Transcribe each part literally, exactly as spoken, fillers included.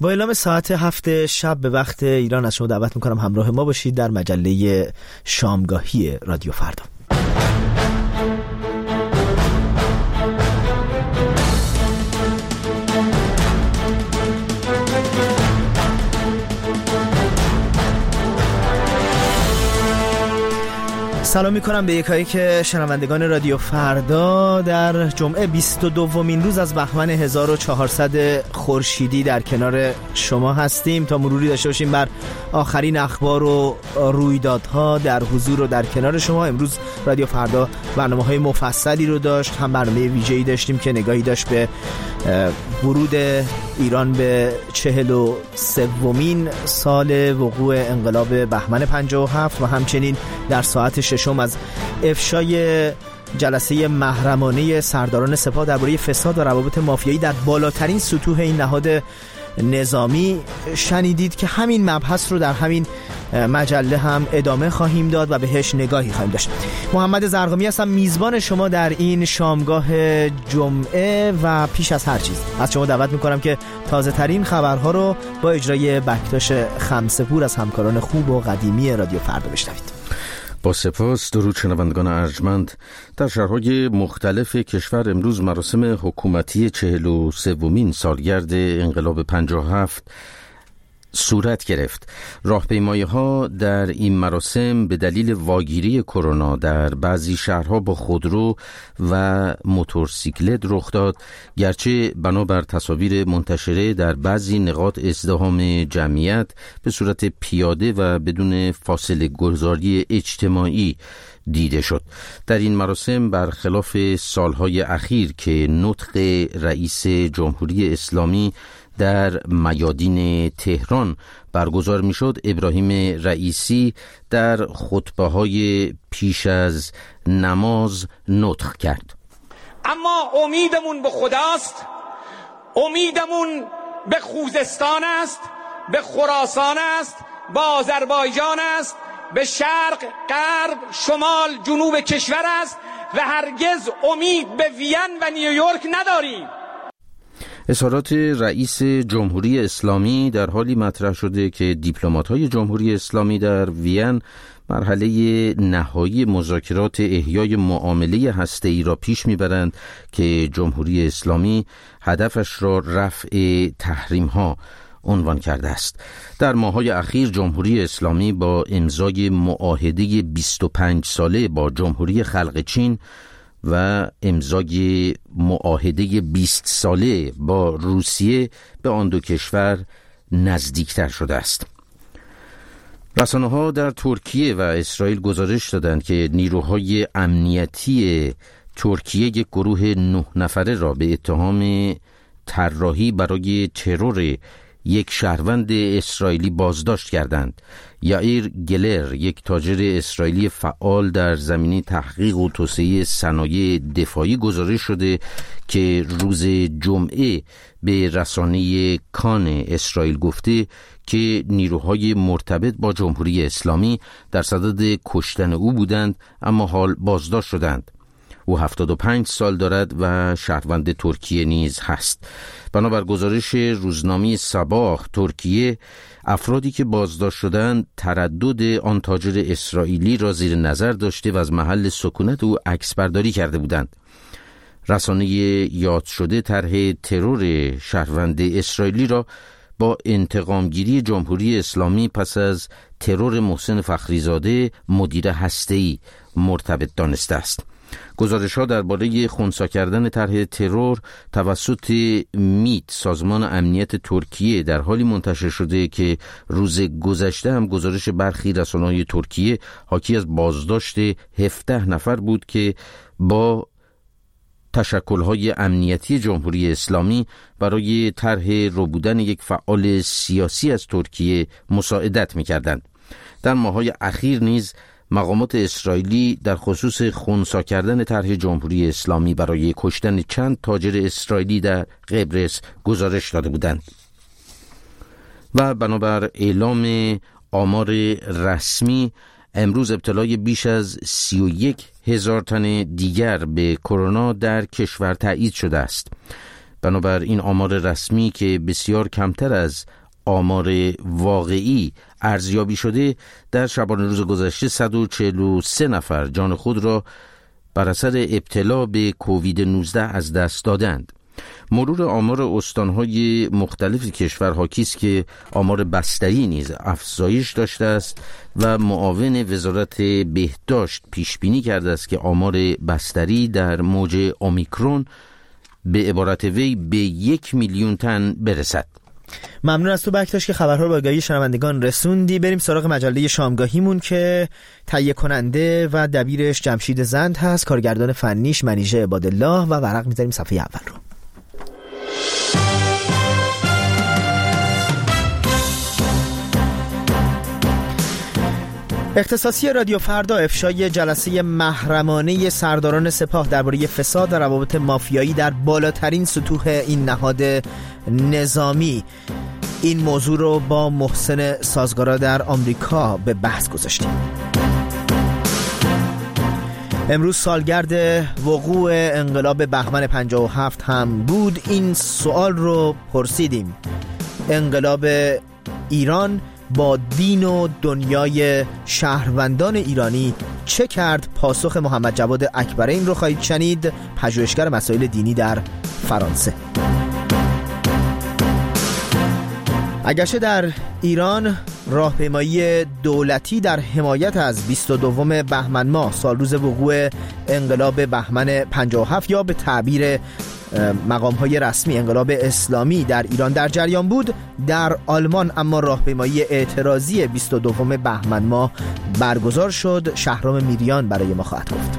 با اعلام ساعت هفت شب به وقت ایران از شما دعوت میکنم همراه ما باشید در مجله شامگاهی رادیو فردا. سلام میکنم به یکایی که شنوندگان رادیو فردا در جمعه بیست و دومین روز از بهمن هزار و چهارصد خورشیدی در کنار شما هستیم تا مروری داشته باشیم بر آخرین اخبار و رویدادها در حضور و در کنار شما. امروز رادیو فردا برنامه‌های مفصلی رو داشت، هم برنامه ویژه‌ای داشتیم که نگاهی داشت به ورود ایران به چهل و سومین سال وقوع انقلاب بهمن پنجاه و هفت و همچنین در ساعت ششم از افشای جلسه محرمانه سرداران سپاه درباره فساد و روابط مافیایی در بالاترین سطوح این نهاد نظامی شنیدید که همین مبحث رو در همین مجله هم ادامه خواهیم داد و بهش نگاهی خواهیم داشت. محمد زرقامی هستم، میزبان شما در این شامگاه جمعه و پیش از هر چیز از شما دعوت میکنم که تازه ترین خبرها رو با اجرای بکتاش خمسه‌پور از همکاران خوب و قدیمی رادیو فردا بشنوید. با سپاس. درود شنوندگان ارجمند. در شهرهای مختلف کشور امروز مراسم حکومتی چهل و سومین سالگرد انقلاب پنجاه و هفت صورت گرفت. راهپیمایی‌ها در این مراسم به دلیل واگیری کرونا در بعضی شهرها با خودرو و موتورسیکلت رخ داد، گرچه بنابر تصاویر منتشره در بعضی نقاط ازدحام جمعیت به صورت پیاده و بدون فاصله گذاری اجتماعی دیده شد. در این مراسم برخلاف سالهای اخیر که نطق رئیس جمهوری اسلامی در میادین تهران برگزار میشد، ابراهیم رئیسی در خطبه‌های پیش از نماز نطق کرد. اما امیدمون به خداست، امیدمون به خوزستان است، به خراسان است، به آذربایجان است، به شرق، غرب، شمال، جنوب کشور است و هرگز امید به وین و نیویورک نداریم. اظهارات رئیس جمهوری اسلامی در حالی مطرح شده که دیپلمات‌های جمهوری اسلامی در وین مرحله نهایی مذاکرات احیای معامله هسته‌ای را پیش می‌برند که جمهوری اسلامی هدفش را رفع تحریم‌ها عنوان کرده است. در ماه‌های اخیر جمهوری اسلامی با امضای معاهده بیست و پنج ساله با جمهوری خلق چین و امضای معاهده بیست ساله با روسیه به آن دو کشور نزدیکتر شده است. رسانه‌ها در ترکیه و اسرائیل گزارش دادند که نیروهای امنیتی ترکیه یک گروه نه نفره را به اتهام طراحی برای ترور یک شهروند اسرائیلی بازداشت کردند. یائیر گلر، یک تاجر اسرائیلی فعال در زمینه تحقیق و توسعه صنایع دفاعی، گزارش شده که روز جمعه به رسانه کان اسرائیل گفته که نیروهای مرتبط با جمهوری اسلامی در صدد کشتن او بودند اما حال بازداشت شدند. او هفتاد و پنج سال دارد و شهروند ترکیه نیز هست. بنابر گزارش روزنامه صباح ترکیه، افرادی که بازداشت شدند تردد آن تاجر اسرائیلی را زیر نظر داشته و از محل سکونت او عکس برداری کرده بودند. رسانه یاد شده طرح ترور شهروند اسرائیلی را با انتقامگیری جمهوری اسلامی پس از ترور محسن فخریزاده مدیر هسته‌ای مرتبط دانسته است. گزارش‌ها درباره خنثی کردن طرح ترور توسط میت، سازمان امنیت ترکیه، در حالی منتشر شده که روز گذشته هم گزارش برخی رسانه‌های ترکیه حاکی از بازداشت هفده نفر بود که با تشکل‌های امنیتی جمهوری اسلامی برای طرح ربودن یک فعال سیاسی از ترکیه مساعدت می‌کردند. در ماه‌های اخیر نیز مقامات اسرائیلی در خصوص خنثی کردن طرح جمهوری اسلامی برای کشتن چند تاجر اسرائیلی در قبرس گزارش داده بودند. و بنابر اعلام آمار رسمی، امروز ابتلای بیش از سی و یک هزار تن دیگر به کرونا در کشور تایید شده است. بنابر این آمار رسمی که بسیار کمتر از آمار واقعی ارزیابی شده، در شبانه روز گذشته صد و چهل و سه نفر جان خود را بر اثر ابتلا به کووید نوزده از دست دادند. مرور آمار استانهای مختلف کشور حاکی است که آمار بستری نیز افزایش داشته است و معاون وزارت بهداشت پیش بینی کرده است که آمار بستری در موج اومیکرون به عبارت وی به یک میلیون تن برسد. ممنون از تو بکتاش که خبرها رو با آگاهی شنوندگان رسوندی. بریم سراغ مجله شامگاهیمون که تهیه کننده و دبیرش جمشید زند هست، کارگردان فنیش منیژه عبادالله و ورق می‌ذاریم صفحه اول رو. اختصاصی رادیو فردا افشای جلسه محرمانه سرداران سپاه درباره فساد و روابط مافیایی در بالاترین سطوح این نهاد نظامی. این موضوع رو با محسن سازگارا در آمریکا به بحث گذاشتیم. امروز سالگرد وقوع انقلاب بهمن پنجاه و هفت هم بود. این سوال رو پرسیدیم: انقلاب ایران با دین و دنیای شهروندان ایرانی چه کرد؟ پاسخ محمد جواد اکبرین رو خواهید شنید، پژوهشگر مسائل دینی در فرانسه. اگرچه در ایران راهپیمایی دولتی در حمایت از بیست و دوم بهمن ماه، سال روز وقوع انقلاب بهمن پنجاه و هفت یا به تعبیر مقام‌های رسمی انقلاب اسلامی در ایران در جریان بود، در آلمان اما راهپیمایی اعتراضی بیست و دوم بهمن ماه برگزار شد. شهرام میریان برای ما خواهد گفت.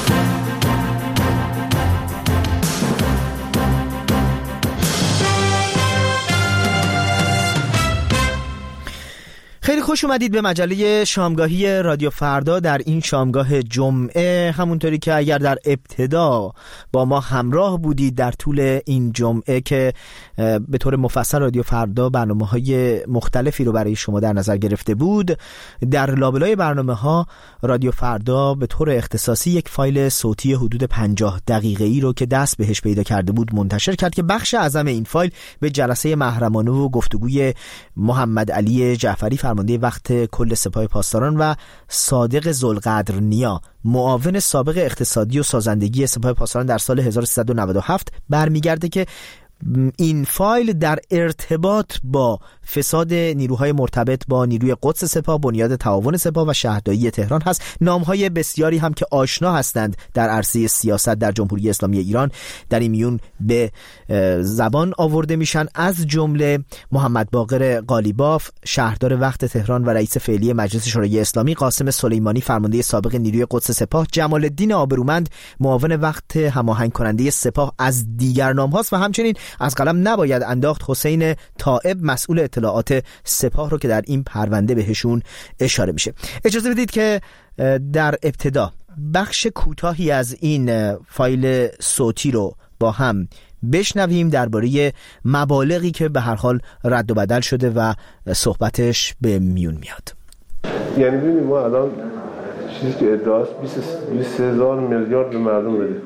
خیلی خوش اومدید به مجله شامگاهی رادیو فردا. در این شامگاه جمعه، همونطوری که اگر در ابتدا با ما همراه بودید در طول این جمعه که به طور مفصل رادیو فردا برنامه‌های مختلفی رو برای شما در نظر گرفته بود، در لابلای برنامه‌ها رادیو فردا به طور اختصاصی یک فایل صوتی حدود پنجاه دقیقه‌ای رو که دست بهش پیدا کرده بود منتشر کرد که بخش اعظم این فایل به جلسه محرمانه و گفتگوی محمد علی جعفری فرمانده وقت کل سپاه پاسداران و صادق ذوالقدرنیا معاون سابق اقتصادی و سازندگی سپاه پاسداران در سال هزار و سیصد و نود و هفت برمیگرده که این فایل در ارتباط با فساد نیروهای مرتبط با نیروی قدس سپاه، بنیاد تعاون سپاه و شهرداری تهران هست. نامهای بسیاری هم که آشنا هستند در عرصه سیاست در جمهوری اسلامی ایران در این میون به زبان آورده میشن، از جمله محمد باقر قالیباف شهردار وقت تهران و رئیس فعلی مجلس شورای اسلامی، قاسم سلیمانی فرمانده سابق نیروی قدس سپاه، جمال الدین آبرومند معاون وقت هماهنگ کننده سپاه از دیگر نام هاست و همچنین از قلم نباید انداخت حسین طائب مسئول اطلاعات سپاه رو که در این پرونده بهشون اشاره میشه. اجازه بدید که در ابتدا بخش کوتاهی از این فایل صوتی رو با هم بشنویم درباره مبالغی که به هر حال رد و بدل شده و صحبتش به میون میاد. یعنی ببینیم ما الان چیزی که ادعاست بیست هزار میلیارد به مردم بدهکار.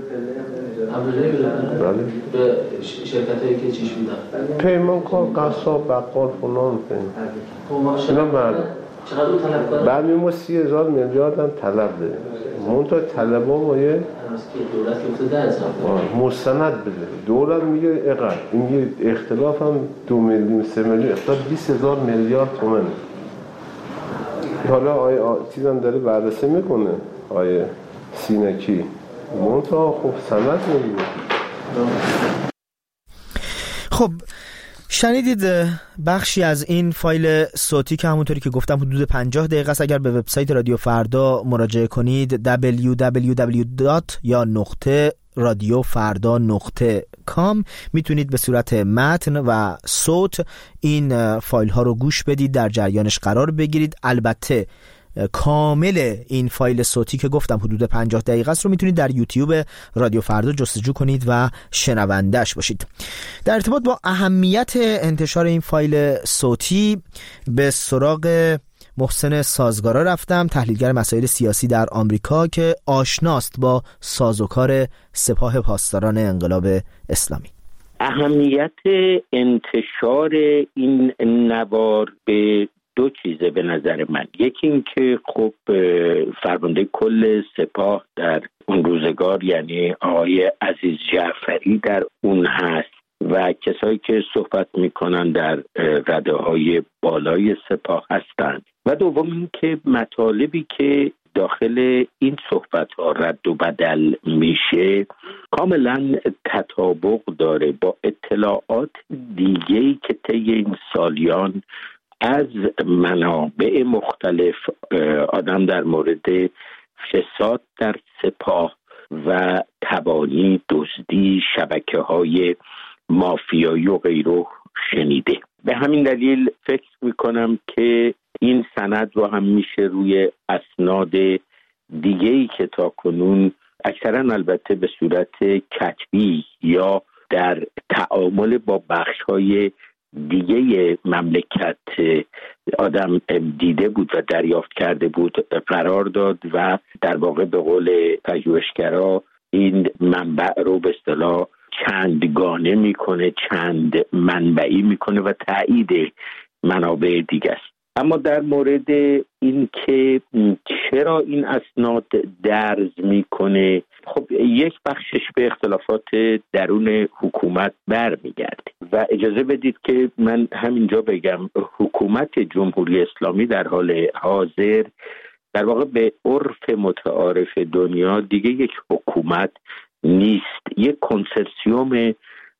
بله. به شرکتایی که چیش میدن؟ پیمانکار، قصاب، بقال، فلان فلان. اینا مردم. چقدر طلب دارن؟ بعد ما سی هزار میلیارد هم طلب داریم. منتها طلبا ما یه دولت گفته ده هزار مستند بده. دولت میگه اقل. این یه اختلاف هم دو میلیون سه میلیون اختلاف بیست هزار میلیارد تومان. حالا آیه چیزم داره بررسی میکنه آیه سینکی منتها خب سند نمیده. خب شنیدید بخشی از این فایل صوتی که همونطوری که گفتم حدود پنجاه دقیقه است. اگر به وبسایت رادیو فردا مراجعه کنید دبلیو دبلیو دبلیو دات یا نقطه رادیو فردا نقطه کام میتونید به صورت متن و صوت این فایل ها رو گوش بدید، در جریانش قرار بگیرید. البته کامل این فایل صوتی که گفتم حدود پنجاه دقیقه است رو میتونید در یوتیوب رادیو فردا جستجو کنید و شنوندهش باشید. در ارتباط با اهمیت انتشار این فایل صوتی به سراغ محسن سازگارا رفتم، تحلیلگر مسائل سیاسی در آمریکا که آشناست با سازوکار سپاه پاسداران انقلاب اسلامی. اهمیت انتشار این نوار به دو چیزه به نظر من. یکی این که خب فرمانده کل سپاه در اون روزگار یعنی آقای عزیز جعفری در اون هست و کسایی که صحبت میکنن در رده های بالای سپاه هستند. و دوم این که مطالبی که داخل این صحبت ها رد و بدل میشه کاملا تطابق داره با اطلاعات دیگه‌ای که طی این سالیان از منابع مختلف آدم در مورد فساد در سپاه و تبانی، دزدی، شبکه‌های مافیایی و غیره شنیده. به همین دلیل فکر میکنم که این سند رو هم میشه روی اسناد دیگه‌ای که تا کنون اکثرا البته به صورت کتبی یا در تعامل با بخش‌های دیگه مملکت آدم دیده بود و دریافت کرده بود قرار داد و در واقع به قول پژوهشگرا این منبع رو به اصطلاح چندگانه میکنه، چند منبعی میکنه و تایید منابع دیگه است. اما در مورد این که چرا این اسناد درز میکنه، خب یک بخشش به اختلافات درون حکومت برمیگرده و اجازه بدید که من همینجا بگم حکومت جمهوری اسلامی در حال حاضر در واقع به عرف متعارف دنیا دیگه یک حکومت نیست، یک کنسرسیوم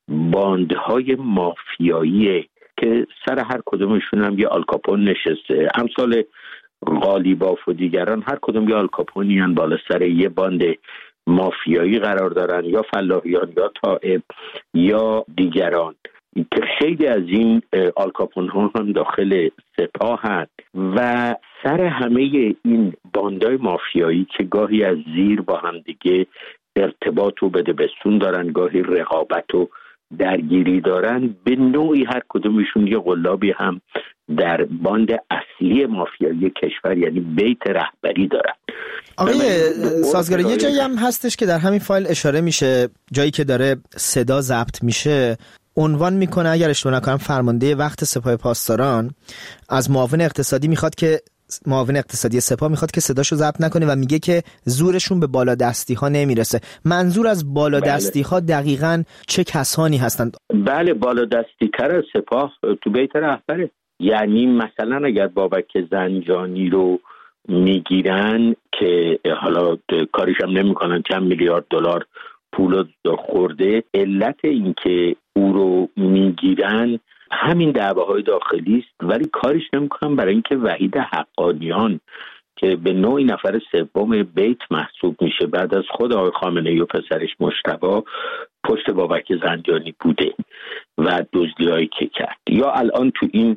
باندهای مافیاییه که سر هر کدومشون هم یه آلکاپون نشسته. امثال قالیباف و دیگران هر کدوم یه آلکاپونی هن بالا سر یه باند مافیایی قرار دارن، یا فلاحیان یا طائب یا دیگران که خیلی از این آلکاپون ها هم داخل سپاه هست و سر همه این باندهای مافیایی که گاهی از زیر با هم دیگه ارتباط و بده بستون دارن، گاهی رقابت و درگیری دارن، به نوعی هر کدومشون یه قلابی هم در باند اصلی مافیایی کشور یعنی بیت رهبری دارن. آقای سازگار یه جایی هم هستش که در همین فایل اشاره میشه، جایی که داره صدا ضبط میشه عنوان میکنه اگر اشتباه نکنم فرمانده وقت سپاه پاسداران از معاون اقتصادی میخواد که معاون اقتصادی سپاه میخواد که صداشو ضبط نکنه و میگه که زورشون به بالادستی ها نمیرسه. منظور از بالادستی ها دقیقاً چه کسانی هستند؟ بله، بالادستی تر از سپاه تو بیت رهبره. یعنی مثلا اگر بابک زنجانی رو میگیرن که حالا کاریش هم نمیکنن، چند میلیارد دلار پول خورده، علت این که او رو میگیرن همین دعواهای داخلی است، ولی کارش نمیکنن برای اینکه وحید حقانیان که به نوعی نفر سوم بیت محسوب میشه بعد از خود آقای خامنه‌ای و پسرش مجتبی پشت بابک زنجانی بوده و دزدی‌هایی که کرد، یا الان تو این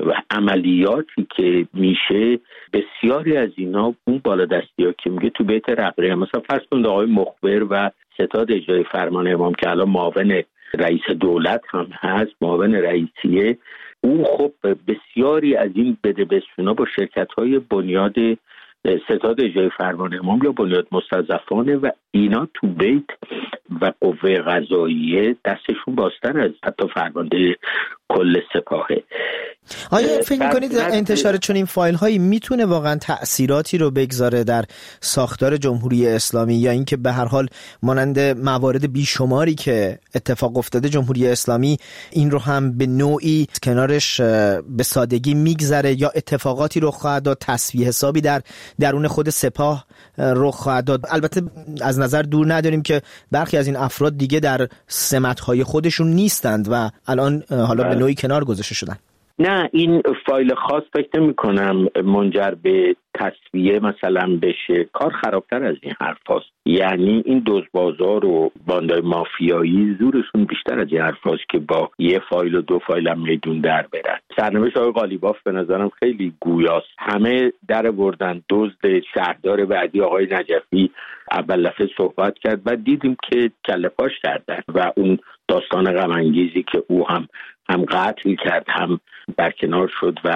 عملیاتی که میشه بسیاری از اینا اون بالادستی ها که میگه تو بیت رهبری، مثلا فرض کنید آقای مخبر و ستاد اجرای فرمان امام که الان معاون رئیس دولت هم هست، معاون رئیسیه، اون خب بسیاری از این بده بستونا با شرکت‌های بنیاد ستاد اجرای فرمان امام یا بنیاد مستضعفانه و اینا تو بیت و قوه قضاییه دستشون بازتر از حتی فرمانده کل سپاهه. آیا فکر میکنید انتشار چون این فایل هایی میتونه واقعا تأثیراتی رو بگذاره در ساختار جمهوری اسلامی، یا اینکه به هر حال مانند موارد بیشماری که اتفاق افتاده جمهوری اسلامی این رو هم به نوعی کنارش به سادگی میگذره، یا اتفاقاتی رخ خواهد داد، تصفیه حسابی در درون خود سپاه رخ خواهد داد؟ البته از نظر دور نداریم که برخی از این افراد دیگه در سمت‌های خودشون نیستند و الان حالا به نوعی کنار گذاشته شدن. نه، این فایل خاص فکر نمی کنم منجر به تصفیه مثلا بشه. کار خرابتر از این حرف هست. یعنی این دزدبازار و باندای مافیایی زورشون بیشتر از این حرف هست که با یه فایل و دو فایل هم میدون در برن. سرنوشت آقای قالیباف به نظرم خیلی گویاست. همه در بردن، دزد شهردار بعدی آقای نجفی اول دفعه صحبت کرد و دیدیم که کله پاش کردن و اون داستان غم انگیزی که او هم هم قتل کرد هم برکنار شد و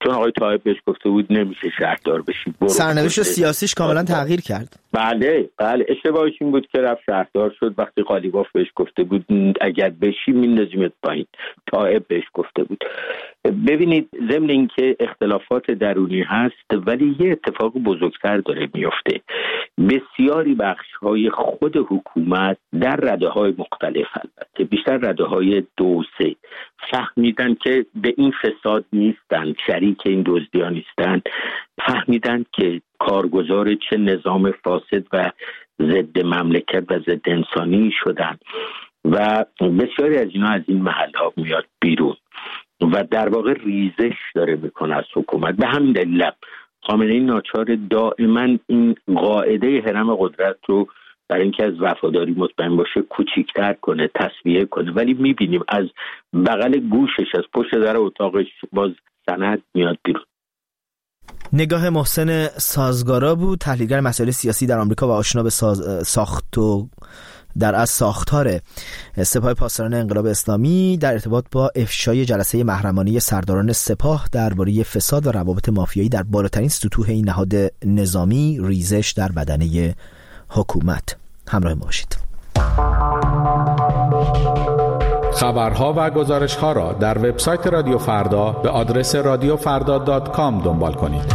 چون آقای طاهب بهش گفته بود نمیشه شهردار بشی. سرنوشت سیاسیش کاملا تغییر کرد. بله بله اشتباهش این بود که رفت شهردار شد. وقتی قالیباف بهش گفته بود اگر بشی میندازیمت پایین، طاهب بهش گفته بود. ببینید ضمن اینکه اختلافات درونی هست ولی یه اتفاق بزرگتر داره میفته. بسیاری بخش‌های خود حکومت در رده‌های مختلف، البته بیشتر رده‌های دو و سه، فهمیدن که به این فساد نیستن، شریک این دزدی‌ها نیستن، فهمیدن که کارگزار چه نظام فاسد و ضد مملکت و ضد انسانی شدن و بسیاری از اینا از این محل‌ها میاد بیرون و در واقع ریزش داره میکنه از حکومت. به همین دلیل خامنه‌ای ناچار دائما این قاعده هرم قدرت رو برای اینکه از وفاداری مطمئن باشه کوچیک‌تر کنه، تصفیه کنه، ولی میبینیم از بغل گوشش، از پشت در اتاقش باز سند میاد بیرون. نگاه محسن سازگارا بود، تحلیلگر مسائل سیاسی در آمریکا و آشنا به ساز... ساخت و در از ساختار سپاه پاسداران انقلاب اسلامی در ارتباط با افشای جلسه محرمانه سرداران سپاه درباره فساد و روابط مافیایی در بالاترین سطوح این نهاد نظامی، ریزش در بدنه حکومت. همراه ما باشید. خبرها و گزارش‌ها را در وبسایت رادیو فردا به آدرس رادیو فردا دات کام دنبال کنید.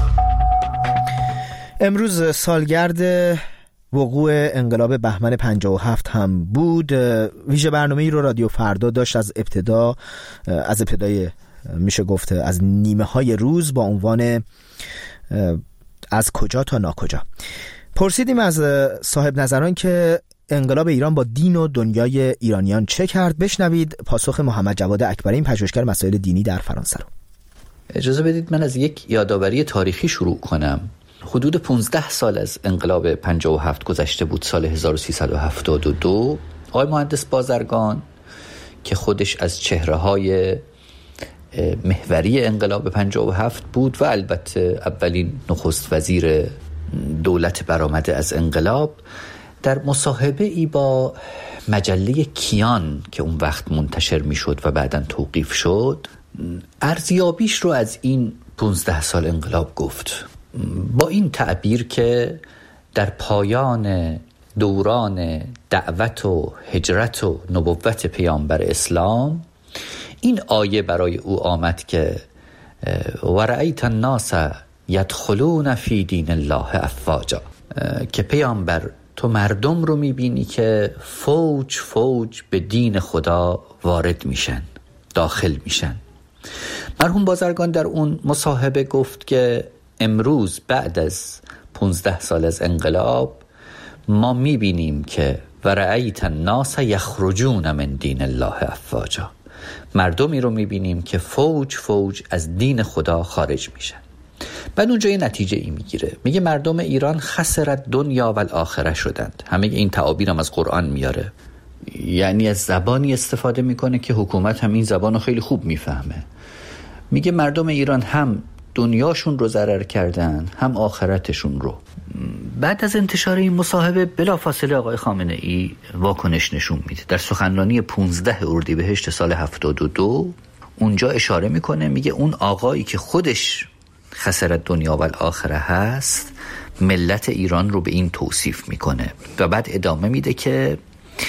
امروز سالگرد وقوع انقلاب بهمن پنجاه و هفت هم بود. ویژه برنامه‌ای رو رادیو فردا داشت از ابتدا از ابتدای میشه گفت از نیمه های روز با عنوان از کجا تا ناکجا. پرسیدیم از صاحب نظران که انقلاب ایران با دین و دنیای ایرانیان چه کرد. بشنوید پاسخ محمد جواد اکبری، پژوهشگر مسائل دینی در فرانسه رو. اجازه بدید من از یک یادآوری تاریخی شروع کنم. حدود پانزده سال از انقلاب پنجاه و هفت گذشته بود. سال هزار و سیصد و هفتاد و دو آقای مهندس بازرگان که خودش از چهره‌های محوری انقلاب پنجاه و هفت بود و البته اولین نخست وزیر دولت برآمده از انقلاب، در مصاحبه ای با مجله کیان که اون وقت منتشر می شد و بعداً توقیف شد ارزیابیش رو از این پانزده سال انقلاب گفت با این تعبیر که در پایان دوران دعوت و هجرت و نبوت پیامبر اسلام این آیه برای او آمد که ورأیت الناس یدخلون فی دین الله افواجا، که پیامبر تو مردم رو میبینی که فوج فوج به دین خدا وارد میشن، داخل میشن. مرحوم بازرگان در اون مصاحبه گفت که امروز بعد از پانزده سال از انقلاب ما میبینیم که ورأیت الناس یخرجون من دین الله افواجا، مردمی رو میبینیم که فوج فوج از دین خدا خارج میشن. بعد اونجا یه نتیجه ای میگیره، میگه مردم ایران خسرت دنیا و الاخره شدند. همه این تعابیر هم از قرآن میاره، یعنی از زبانی استفاده میکنه که حکومت هم این زبانو خیلی خوب میفهمه. میگه مردم ایران هم دنیاشون رو ضرر کردن هم آخرتشون رو. بعد از انتشار این مصاحبه بلافاصله آقای خامنه ای واکنش نشون میده. در سخنرانی پانزده اردیبهشت سال هفتاد و دو اونجا اشاره میکنه، میگه اون آقایی که خودش خسرت دنیا و الاخره هست ملت ایران رو به این توصیف میکنه و بعد ادامه میده که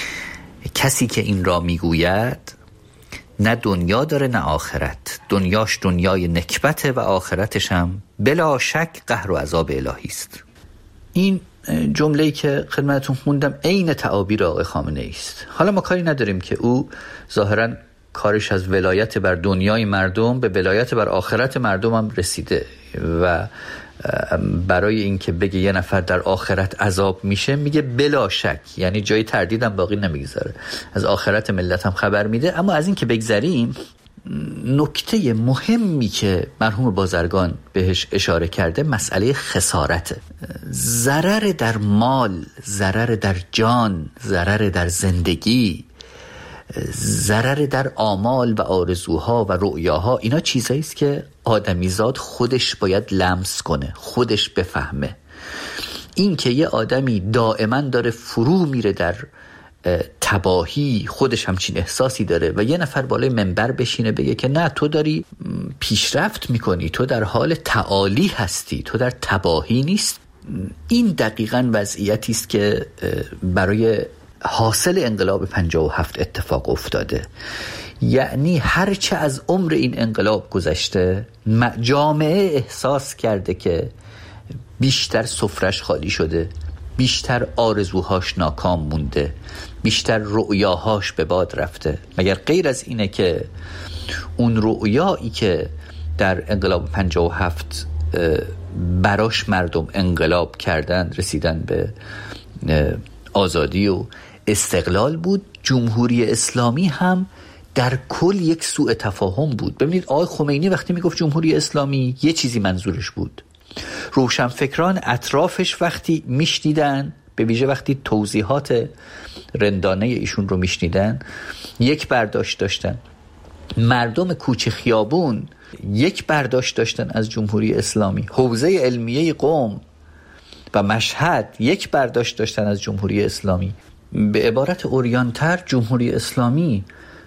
کسی که این را میگوید نه دنیا داره نه آخرت، دنیاش دنیای نکبته و آخرتش هم بلا شک قهر و عذاب الهی است. این جمله‌ای که خدمتتون خوندم عین تعابیر آقای خامنه ای است. حالا ما کاری نداریم که او ظاهراً کارش از ولایت بر دنیای مردم به ولایت بر آخرت مردم هم رسیده و برای اینکه بگه یه نفر در آخرت عذاب میشه میگه بلا شک، یعنی جای تردیدم باقی نمیگذاره، از آخرت ملت هم خبر میده. اما از این که بگذریم، نکته مهمی که مرحوم بازرگان بهش اشاره کرده مسئله خسارته. ضرر در مال، ضرر در جان، ضرر در زندگی، ضرر در آمال و آرزوها و رؤیاها، اینا چیزایی است که آدمیزاد خودش باید لمس کنه، خودش بفهمه. این که یه آدمی دائما داره فرو میره در تباهی خودش همچین احساسی داره و یه نفر بالای منبر بشینه بگه که نه تو داری پیشرفت میکنی، تو در حال تعالی هستی، تو در تباهی نیست. این دقیقاً وضعیتی است که برای حاصل انقلاب پنجاه و هفت اتفاق افتاده. یعنی هرچه از عمر این انقلاب گذشته جامعه احساس کرده که بیشتر سفرش خالی شده، بیشتر آرزوهاش ناکام مونده، بیشتر رؤیاهاش به باد رفته. مگر غیر از اینه که اون رؤیایی که در انقلاب پنجاه و هفت براش مردم انقلاب کردن، رسیدن به آزادی و استقلال بود، جمهوری اسلامی هم در کل یک سوء تفاهم بود. ببینید آقای خمینی وقتی میگفت جمهوری اسلامی یه چیزی منظورش بود، روشنفکران اطرافش وقتی میشنیدن، به ویژه وقتی توضیحات رندانه ایشون رو میشنیدن، یک برداشت داشتن. مردم کوچه خیابون یک برداشت داشتن از جمهوری اسلامی، حوزه علمیه قم و مشهد یک برداشت داشتن از جمهوری اسلامی. به عبارت عریان‌تر جمهوری اسلامی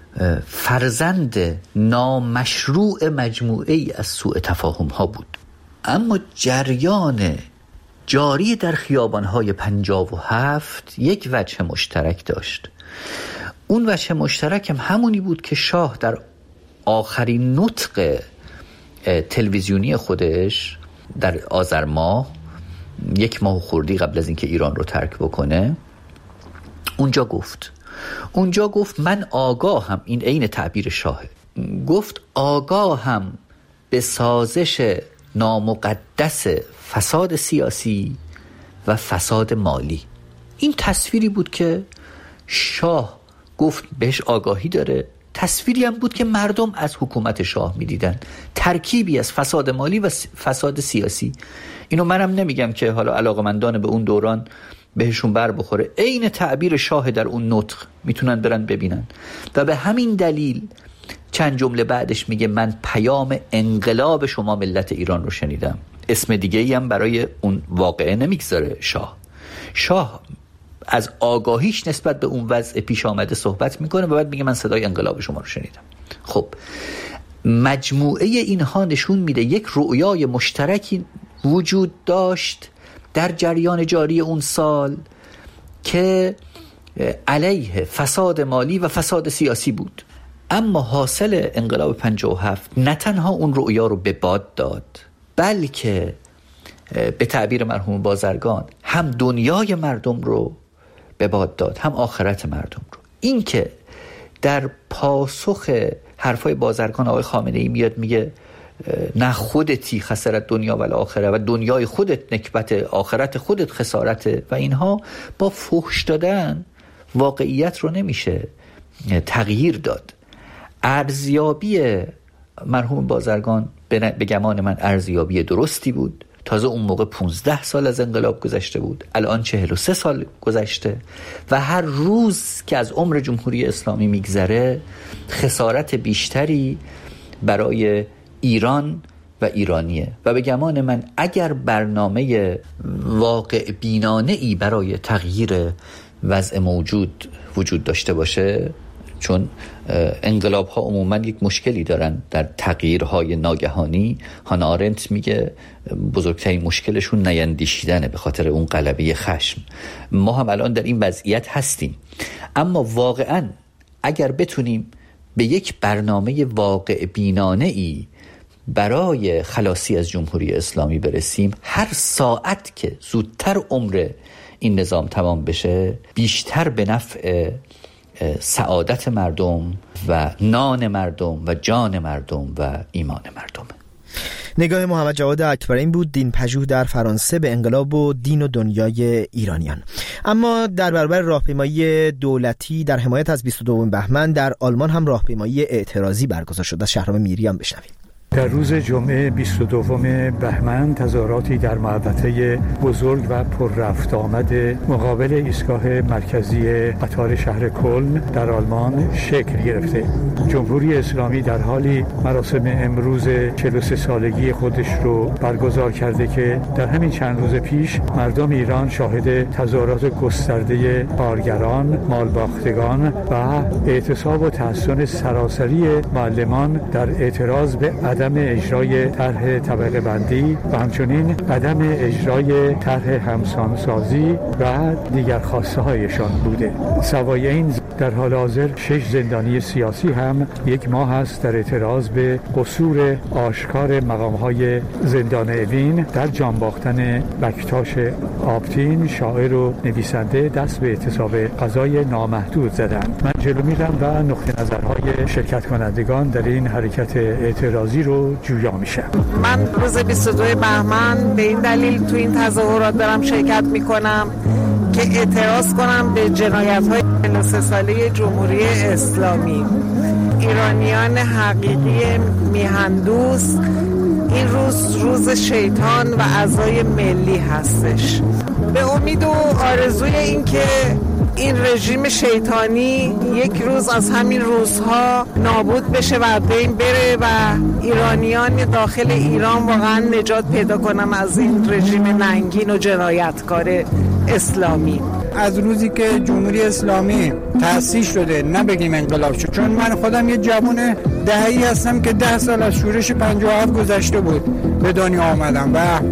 فرزند نامشروع مجموعه ای از سوء تفاهم ها بود. اما جریان جاری در خیابان‌های پنجاه و هفت یک وجه مشترک داشت. اون وجه مشترک هم همونی بود که شاه در آخرین نطق تلویزیونی خودش در آذر ماه، یک ماه خوردی قبل از اینکه ایران رو ترک بکنه، اونجا گفت اونجا گفت من آگاهم، این عین تعبیر شاهه، گفت آگاهم به سازش نامقدس فساد سیاسی و فساد مالی. این تصویری بود که شاه گفت بهش آگاهی داره، تصویری هم بود که مردم از حکومت شاه میدیدن، ترکیبی از فساد مالی و فساد سیاسی. اینو منم نمیگم که حالا علاقمندان به اون دوران بهشون بر بخوره، عین تعبیر شاه در اون نطق میتونن برن ببینن. و به همین دلیل چند جمله بعدش میگه من پیام انقلاب شما ملت ایران رو شنیدم. اسم دیگه ای هم برای اون واقعه نمیگذاره شاه. شاه از آگاهیش نسبت به اون وضع پیش آمده صحبت میکنه و بعد میگه من صدای انقلاب شما رو شنیدم. خب مجموعه اینها نشون میده یک رؤیای مشترکی وجود داشت در جریان جاری اون سال که علیه فساد مالی و فساد سیاسی بود. اما حاصل انقلاب پنجاه و هفت نه تنها اون رؤیا رو به باد داد، بلکه به تعبیر مرحوم بازرگان هم دنیای مردم رو به باد داد، هم آخرت مردم رو. این که در پاسخ حرفای بازرگان آقای خامنه‌ای میاد میگه نه خودتی خسارت دنیا و آخره و دنیای خودت نکبت، آخرت خودت خسارته و اینها، با فحش دادن واقعیت رو نمیشه تغییر داد. ارزیابی مرحوم بازرگان به گمان من ارزیابی درستی بود. تازه اون موقع پونزده سال از انقلاب گذشته بود، الان چهل و سه سال گذشته و هر روز که از عمر جمهوری اسلامی میگذره خسارت بیشتری برای ایران و ایرانیه. و به گمان من اگر برنامه واقع بینانه ای برای تغییر وضع موجود وجود داشته باشه، چون انقلاب ها عموما یک مشکلی دارن در تغییرهای ناگهانی، هانا آرنت میگه بزرگترین مشکلشون نیندیشیدنه به خاطر اون غلبه خشم. ما هم الان در این وضعیت هستیم، اما واقعا اگر بتونیم به یک برنامه واقع بینانه ای برای خلاصی از جمهوری اسلامی برسیم، هر ساعت که زودتر عمر این نظام تمام بشه بیشتر به نفع سعادت مردم و نان مردم و جان مردم و ایمان مردم. نگاه محمد جواد اکبر این بود، دین پژوه در فرانسه به انقلاب و دین و دنیای ایرانیان. اما در برابر راهپیمایی دولتی در حمایت از بیست و دوم بهمن در آلمان هم راهپیمایی اعتراضی برگزار شد. از شهرام میری هم بشنویم. در روز جمعه بیست و دوم بهمن تظاهراتی در محوطه بزرگ و پر رفت آمد مقابل ایستگاه مرکزی قطار شهر کلن در آلمان شکل گرفته. جمهوری اسلامی در حالی مراسم امروز چهل و سه سالگی خودش رو برگزار کرده که در همین چند روز پیش مردم ایران شاهد تظاهرات گسترده کارگران، مالباختگان و اعتصاب و تحسن سراسری معلمان در اعتراض به عدم اجرای طرح طبقه بندی و همچنین عدم اجرای طرح همسانسازی و دیگر خواسته هایشان بوده. سوای این در حال حاضر شش زندانی سیاسی هم یک ماه است در اعتراض به قصور آشکار مقام‌های زندان اوین در جان باختن بکتاش آبتین، شاعر و نویسنده، دست به اعتصاب قضای نامحدود زدند. من جلو میرم و نقطه نظرهای شرکت کنندگان در این حرکت اعتراضی رو جویا میشم. من روز بیست و دوم بهمن به این دلیل تو این تظاهرات دارم شرکت میکنم که اعتراض کنم به جنایت‌های چهل و سه ساله جمهوری اسلامی. ایرانیان حقیقی میهندوست، این روز روز شیطان و عزای ملی هستش. به امید و آرزوی این که این رژیم شیطانی یک روز از همین روزها نابود بشه و بین بره و ایرانیان داخل ایران واقعا نجات پیدا کنن از این رژیم ننگین و جنایتکار اسلامی. از روزی که جمهوری اسلامی تأسیس شده، نه بگیم انقلاب شد، چون من خودم یه جوان دهه‌ای هستم که ده سال از شورش پنجاه و هفت گذشته بود به دنیا آمدم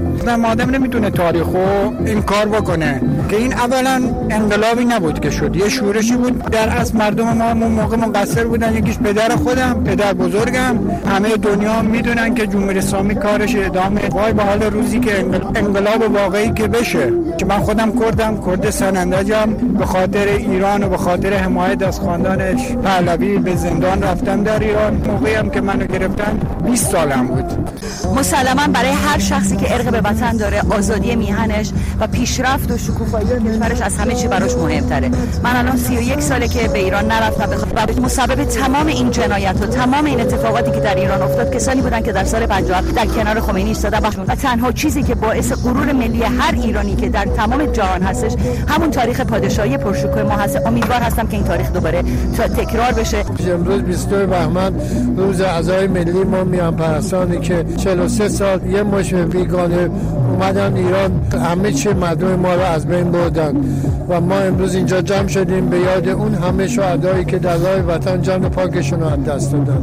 و آدم نمیتونه تاریخو این کار بکنه که این اولا انقلابی نبود که شد، یه شورشی بود. در اصل مردم ما اون موقع مقصر بودن، یکیش پدر خودم، پدر بزرگم، همه دنیا میدونن که جمهوری اسلامی کارش ادامه. وای به حال روزی که انقلاب واقعی که بشه، که من خودم کردم، کرد سنندجم، به خاطر ایران و به خاطر حمایت از خاندان پهلوی به زندان رفتم در ایران. موقعی هم که منو گرفتن بیست سالم بود. مسلماً برای هر شخصی که ارق به وطن داره، آزادی میهنش و پیشرفت و شکوفایی کشورش از همه چی براش مهمتره. من الان سی و یک ساله که به ایران نرفتم و مسبب تمام این جنایت و تمام این اتفاقاتی که در ایران افتاد کسانی بودن که در سال پنجاه و هفت در کنار خمینی ایستادن و تنها چیزی که باعث غرور ملی هر ایرانی که در تمام جهان هستش همون تاریخ پادشاهی پرشکوه ما هست. امیدوار هستم که این تاریخ دوباره تکرار بشه. امروز بیست و دو بهمن روز عزای ملی ما میان پرستانی که چهل و سه سال یه مش بیگانه اومدن ایران، همه چی مردم ما رو از بین بردن و ما امروز اینجا جمع شدیم به یاد اون همه شهدایی که در راه وطن جان پاکشون رو از دست دادن.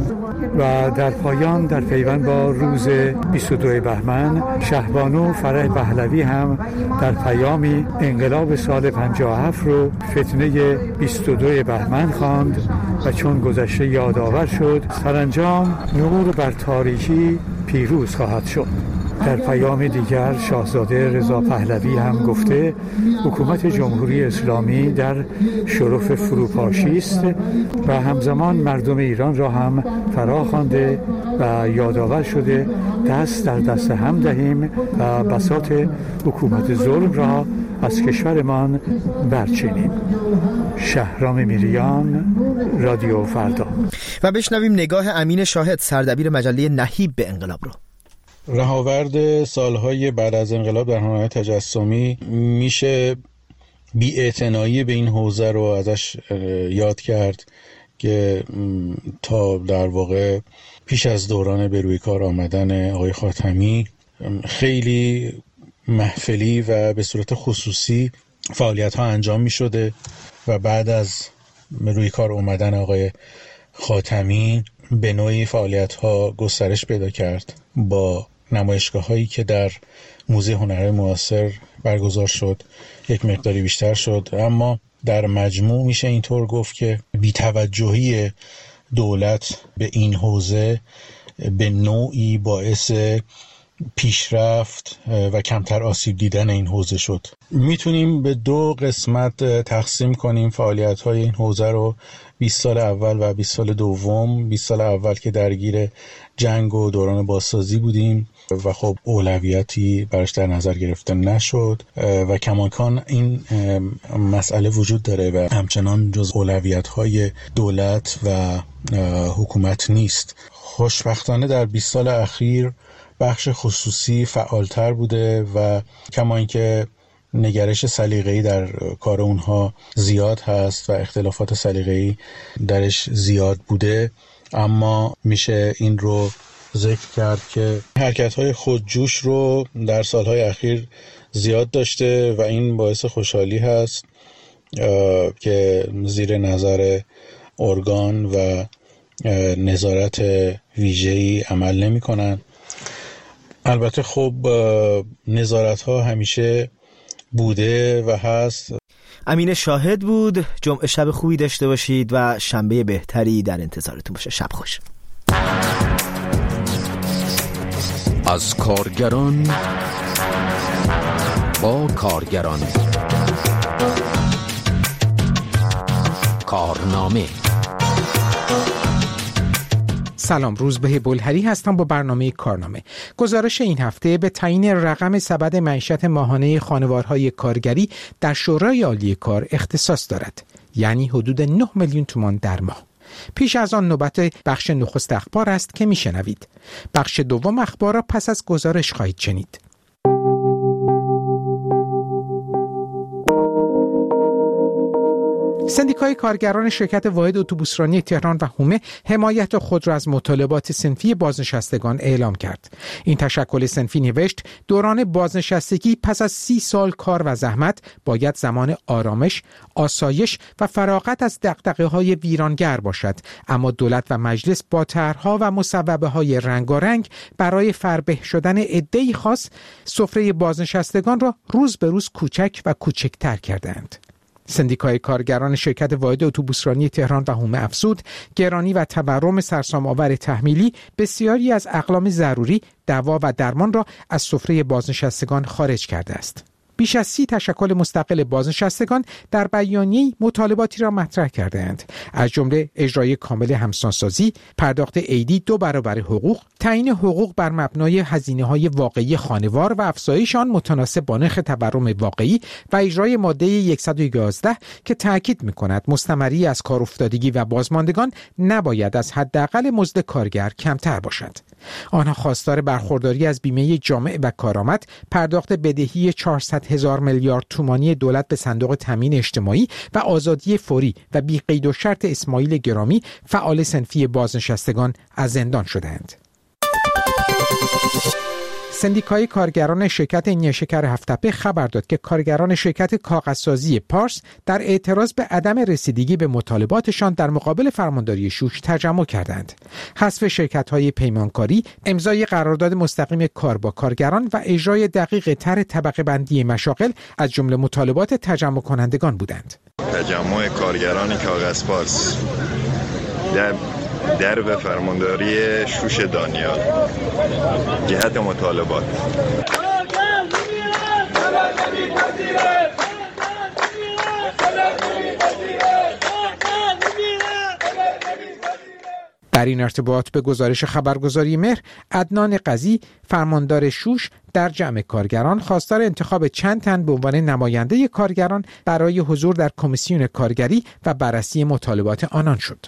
و در پایان در پیوند با روز بیست و دوم بهمن، شهبانو فرح پهلوی هم در پیامی انقلاب سال پنجاه و هفت رو فتنه بیست و دوم بهمن خواند و چون گذشته یادآور شد، سرانجام نور بر تاریکی پیروز خواهد شد. در پیام دیگر شاهزاده رضا پهلوی هم گفته حکومت جمهوری اسلامی در شرف فروپاشی است و همزمان مردم ایران را هم فرا خوانده و یادآور شده دست در دست هم دهیم و بساط حکومت ظلم را از کشورمان برچینیم. شهرام میریان، رادیو فردا. و بشنویم نگاه امین شاهد، سردبیر مجله نهیب، به انقلاب رو. رهاورد سالهای بعد از انقلاب در هنر تجسمی میشه بی‌اعتنایی به این حوزه رو ازش یاد کرد که تا در واقع پیش از دوران به روی کار آمدن آقای خاتمی خیلی محفلی و به صورت خصوصی فعالیت ها انجام می شده و بعد از روی کار آمدن آقای خاتمی به نوعی فعالیت ها گسترش پیدا کرد با نمایشگاه هایی که در موزه هنرهای معاصر برگزار شد یک مقداری بیشتر شد، اما در مجموع میشه اینطور گفت که بی‌توجهی دولت به این حوزه به نوعی باعث پیشرفت و کمتر آسیب دیدن این حوزه شد. میتونیم به دو قسمت تقسیم کنیم فعالیت‌های این حوزه رو، بیست سال اول و بیست سال دوم. بیست سال اول که درگیر جنگ و دوران بازسازی بودیم و خب اولویتی براش در نظر گرفته نشد و کماکان این مسئله وجود داره و همچنان جز اولویت‌های دولت و حکومت نیست. خوشبختانه در بیست سال اخیر بخش خصوصی فعالتر بوده و کما اینکه نگرش سلیقه‌ای در کار اونها زیاد هست و اختلافات سلیقه‌ای درش زیاد بوده، اما میشه این رو ذکر کرد که حرکت‌های خودجوش رو در سالهای اخیر زیاد داشته و این باعث خوشحالی هست که زیر نظر ارگان و نظارت ویژه‌ای عمل نمی‌کنن. البته خب نظارت‌ها همیشه بوده و هست. امین شاهد بود. جمعه شب خوبی داشته باشید و شنبه بهتری در انتظارتون باشه. شب خوش. از کارگران با کارگران، کارنامه. سلام، روزبه بلهری هستم با برنامه کارنامه. گزارش این هفته به تعیین رقم سبد معیشت ماهانه خانوارهای کارگری در شورای عالی کار اختصاص دارد، یعنی حدود نه میلیون تومان در ماه. پیش از آن نوبت بخش نخست اخبار است که میشنوید. بخش دوم اخبار را پس از گزارش خواهید شنید. سندیکای کارگران شرکت واحد اتوبوسرانی تهران و حومه حمایت خود را از مطالبات صنفی بازنشستگان اعلام کرد. این تشکل صنفی نوشت دوران بازنشستگی پس از سی سال کار و زحمت باید زمان آرامش، آسایش و فراغت از دغدغه‌های ویرانگر باشد، اما دولت و مجلس با طرح‌ها و مصوبه‌های رنگارنگ برای فربه شدن عده‌ای خاص سفره بازنشستگان را روز به روز کوچک و کوچکتر کردند. سندیکای کارگران شرکت واحد اتوبوسرانی تهران و حومه افزود گرانی و تورم سرسام‌آور تحمیلی بسیاری از اقلام ضروری، دوا و درمان را از سفره بازنشستگان خارج کرده است. بیش از سی تشکل مستقل بازنشستگان در بیانیه‌ای مطالباتی را مطرح کرده‌اند، از جمله اجرای کامل همسانسازی، پرداخت عیدی دو برابر حقوق، تعیین حقوق بر مبنای هزینه‌های واقعی خانوار و افزایش آن متناسب با نرخ تورم واقعی و اجرای ماده صد و یازده که تاکید می‌کند مستمری از کار افتادگی و بازماندگان نباید از حداقل مزد کارگر کمتر باشد. آنها خواستار برخورداری از بیمه جامع و کارآمد، پرداخت بدهی چهارصد هزار میلیارد تومانی دولت به صندوق تامین اجتماعی و آزادی فوری و بی قید و شرط اسماعیل گرامی فعال صنفی بازنشستگان از زندان شدند. سندیکای کارگران شرکت نیشکر هفت‌تپه خبر داد که کارگران شرکت کاغذسازی پارس در اعتراض به عدم رسیدگی به مطالباتشان در مقابل فرمانداری شوش تجمع کردند. حذف شرکت‌های پیمانکاری، امضای قرارداد مستقیم کار با کارگران و اجرای دقیق طرح طبقه بندی مشاغل از جمله مطالبات تجمع کنندگان بودند. تجمع کارگران کاغذ پارس در در به فرمانداری شوش دانیال جهت مطالبات در این ارتباط به گزارش خبرگزاری مهر، عدنان قضی فرماندار شوش در جمع کارگران خواستار انتخاب چند تن به عنوان نماینده کارگران برای حضور در کمیسیون کارگری و بررسی مطالبات آنان شد.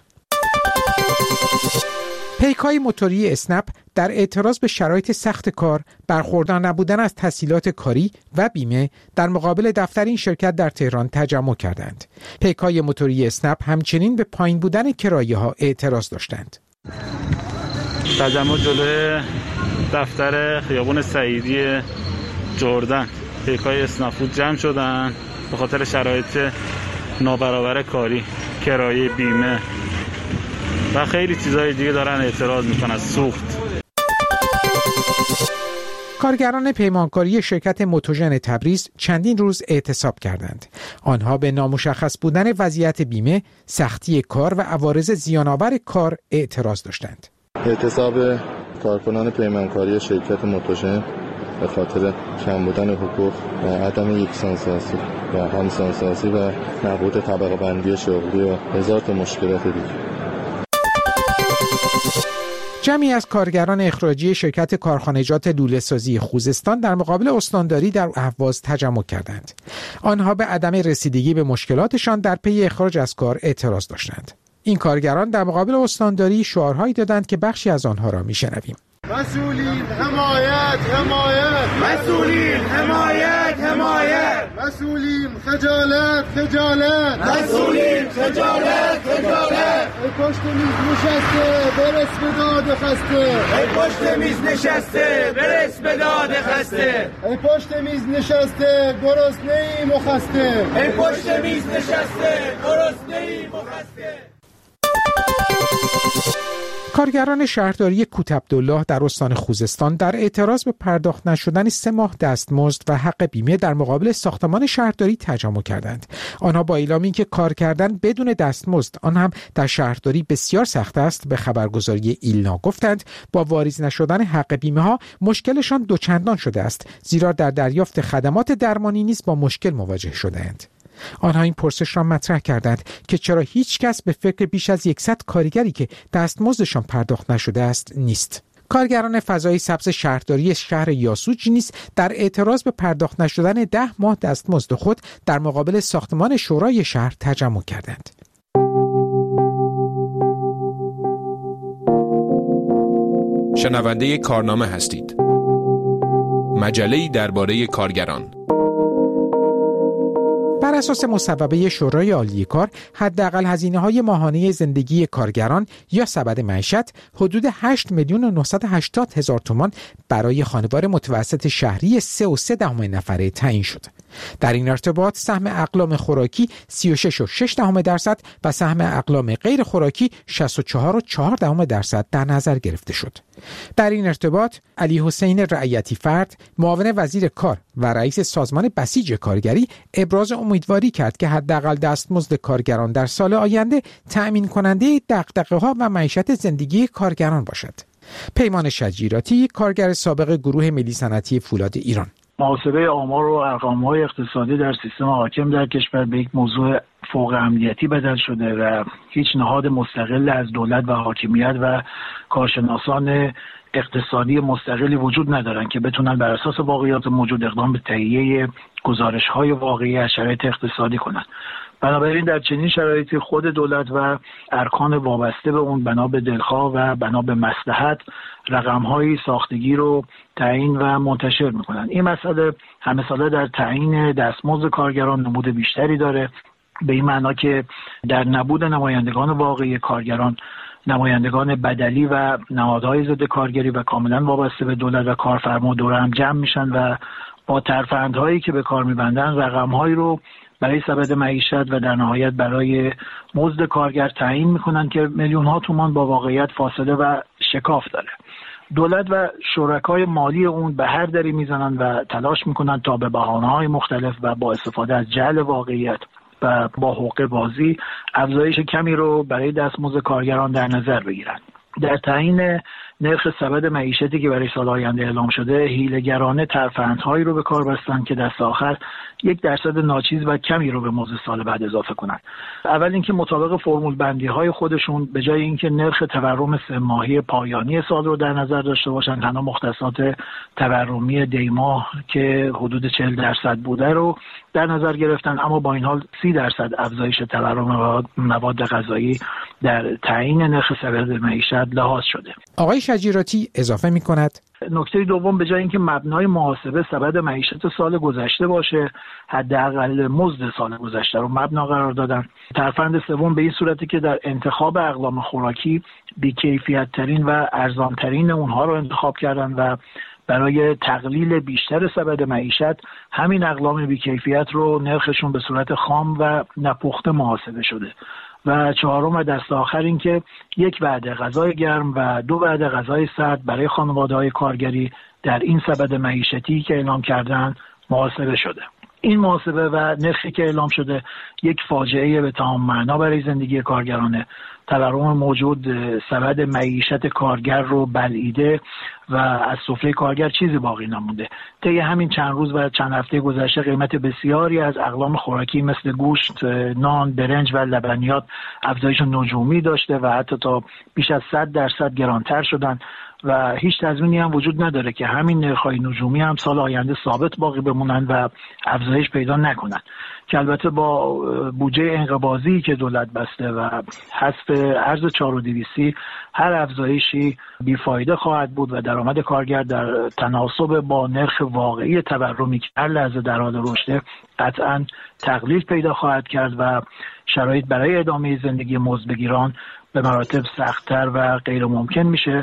پیک‌های موتوری اسنپ در اعتراض به شرایط سخت کار، برخوردار نبودن از تسهیلات کاری و بیمه در مقابل دفتر این شرکت در تهران تجمع کردند. پیک‌های موتوری اسنپ همچنین به پایین بودن کرایه‌ها اعتراض داشتند. تجمع جلوی دفتر خیابون سعیدی جردن، پیک‌های اسنپ فود جمع شدند به خاطر شرایط نابرابر کاری، کرایه، بیمه و خیلی چیزای دیگه دارن اعتراض میکنن. سوخت. کارگران پیمانکاری شرکت موتوژن تبریز چندین روز اعتصاب کردند. آنها به نامشخص بودن وضعیت بیمه، سختی کار و عوارض زیان‌آور کار اعتراض داشتند. اعتصاب کارکنان پیمانکاری شرکت موتوژن به خاطر کم بودن حقوق و عدم یکسان‌سازی و همسان‌سازی و نبود طبقه بندی شغلی و هزار تا مشکلات دیگه. جمعی از کارگران اخراجی شرکت کارخانجات لوله‌سازی خوزستان در مقابل استانداری در اهواز تجمع کردند. آنها به عدم رسیدگی به مشکلاتشان در پی اخراج از کار اعتراض داشتند. این کارگران در مقابل استانداری شعارهایی دادند که بخشی از آنها را میشنویم. مسئولین حمایت حمایت، مسئولین حمایت حمایت، مسئولین خجالت خجالت، مسئولین خجالت خجالت. ای پشت میز نشسته برس به داد خسته، ای پشت میز نشسته برس به داد خسته، ای پشت میز نشسته گرسنه‌ایم و خسته، ای پشت میز نشسته گرسنه‌ایم و خسته. کارگران شهرداری کوتعبدالله در استان خوزستان در اعتراض به پرداخت نشدن سه ماه دستمزد و حق بیمه در مقابل ساختمان شهرداری تجمع کردند. آنها با اعلام اینکه کار کردن بدون دستمزد آن هم در شهرداری بسیار سخت است به خبرگزاری ایلنا گفتند با واریز نشدن حق بیمه ها مشکلشان دوچندان شده است، زیرا در دریافت خدمات درمانی نیز با مشکل مواجه شدند. آنها این پرسش را مطرح کردند که چرا هیچ کس به فکر بیش از صد کارگری که دستمزدشان پرداخت نشده است نیست. کارگران فضای سبز شهرداری شهر یاسوج نیز در اعتراض به پرداخت نشدن ده ماه دستمزد خود در مقابل ساختمان شورای شهر تجمع کردند. شنونده کارنامه هستید. مجله‌ای درباره کارگران. بر اساس مصوبه شورای عالی کار، حداقل هزینه‌های ماهانه زندگی کارگران یا سبد معیشت حدود هشت میلیون و نهصد و هشتاد هزار تومان برای خانوار متوسط شهری سه و سه دهم نفره تعیین شد. در این ارتباط سهم اقلام خوراکی سی و شش و شش دهم درصد و سهم اقلام غیر خوراکی شصت و چهار و چهار دهم درصد در نظر گرفته شد. در این ارتباط علی حسین رعیتی فرد، معاون وزیر کار و رئیس سازمان بسیج کارگری ابراز امیدواری کرد که حداقل دستمزد کارگران در سال آینده تأمین کننده دغدغه‌ها و معیشت زندگی کارگران باشد. پیمان شجیراتی، کارگر سابق گروه ملی صنعتی فولاد ایران: محاسبه آمار و ارقام‌های اقتصادی در سیستم حاکم در کشور به یک موضوع فوق اهمیتی بدل شده و هیچ نهاد مستقل از دولت و حاکمیت و کارشناسان اقتصادی مستقلی وجود ندارن که بتونن بر اساس واقعیات موجود اقدام به تهیه گزارش‌های واقعی از شرایط اقتصادی کنند. بنابراین در چنین شرایطی خود دولت و ارکان وابسته به اون بنا به دلخواه و بنا به مصلحت رقم‌های ساختگی رو تعیین و منتشر می‌کنند. این مسئله همه ساله در تعیین دستمزد کارگران نمود بیشتری داره، به این معنا که در نبود نمایندگان واقعی کارگران، نمایندگان بدلی و نهادهای ضد کارگری و کاملا وابسته به دولت و کارفرما دور هم جمع میشن و با ترفندهایی که به کار میبندن رقم‌هایی رو برای سبد معیشت و در نهایت برای مزد کارگر تعیین میکنن که میلیون ها تومان با واقعیت فاصله و شکاف داره. دولت و شرکای مالی اون به هر دری میزنن و تلاش میکنن تا به بهانه‌های مختلف و با استفاده از جعل واقعیت و با حقوق بازی افزایش کمی رو برای دستمزد کارگران در نظر بگیرن. در تعیین نرخ سبد معیشتی که برای سال آینده اعلام شده، حیله‌گرانه ترفندهایی رو به کار بستن که دست آخر یک درصد ناچیز و کمی رو به مزد سال بعد اضافه کنند. اول اینکه مطابق فرمول بندی های خودشون به جای اینکه نرخ تورم سه ماهی پایانی سال رو در نظر داشته باشن، تنها مختصات تورمی دیماه که حدود چهل درصد بوده رو در نظر گرفتن، اما با این حال سی درصد افزایش تورم مواد غذایی در تعیین نرخ سبد معیشت لحاظ شده. آقای شجیراتی اضافه می کند: نکته دوم، به جای اینکه مبنای محاسبه سبد معیشت سال گذشته باشه، حداقل مزد سال گذشته رو مبنا قرار دادن. ترفند سوم به این صورتی که در انتخاب اقلام خوراکی بی‌کیفیت ترین و ارزان ترین اونها رو انتخاب کردن و برای تقلیل بیشتر سبد معیشت همین اقلام بی‌کیفیت رو نرخشون به صورت خام و نپخته محاسبه شده. و چهارم و دست آخر این که یک وعده غذای گرم و دو وعده غذای سرد برای خانواده‌های کارگری در این سبد معیشتی که اعلام کردن محاسبه شده. این محاسبه و نرخی که اعلام شده یک فاجعه به تمام معنا برای زندگی کارگرانه. تورم موجود سبد معیشت کارگر رو بلعیده و از سفره کارگر چیزی باقی نمونده. طی همین چند روز و چند هفته گذشته قیمت بسیاری از اقلام خوراکی مثل گوشت، نان، برنج و لبنیات افزایش نجومی داشته و حتی تا بیش از صد درصد گرانتر شدن و هیچ تضمینی هم وجود نداره که همین نرخ‌های نجومی هم سال آینده ثابت باقی بمونن و افزایش پیدا نکنن، که البته با بودجه انقباضی که دولت بسته و حذف ارز چهار و دویستی هر افزایشی بیفایده خواهد بود و درآمد کارگر در تناسب با نرخ واقعی تورمی که هر لحظه در حال رشد قطعاً تقلیل پیدا خواهد کرد و شرایط برای ادامه زندگی مزدبگیران به مراتب سخت‌تر و غیر ممکن میشه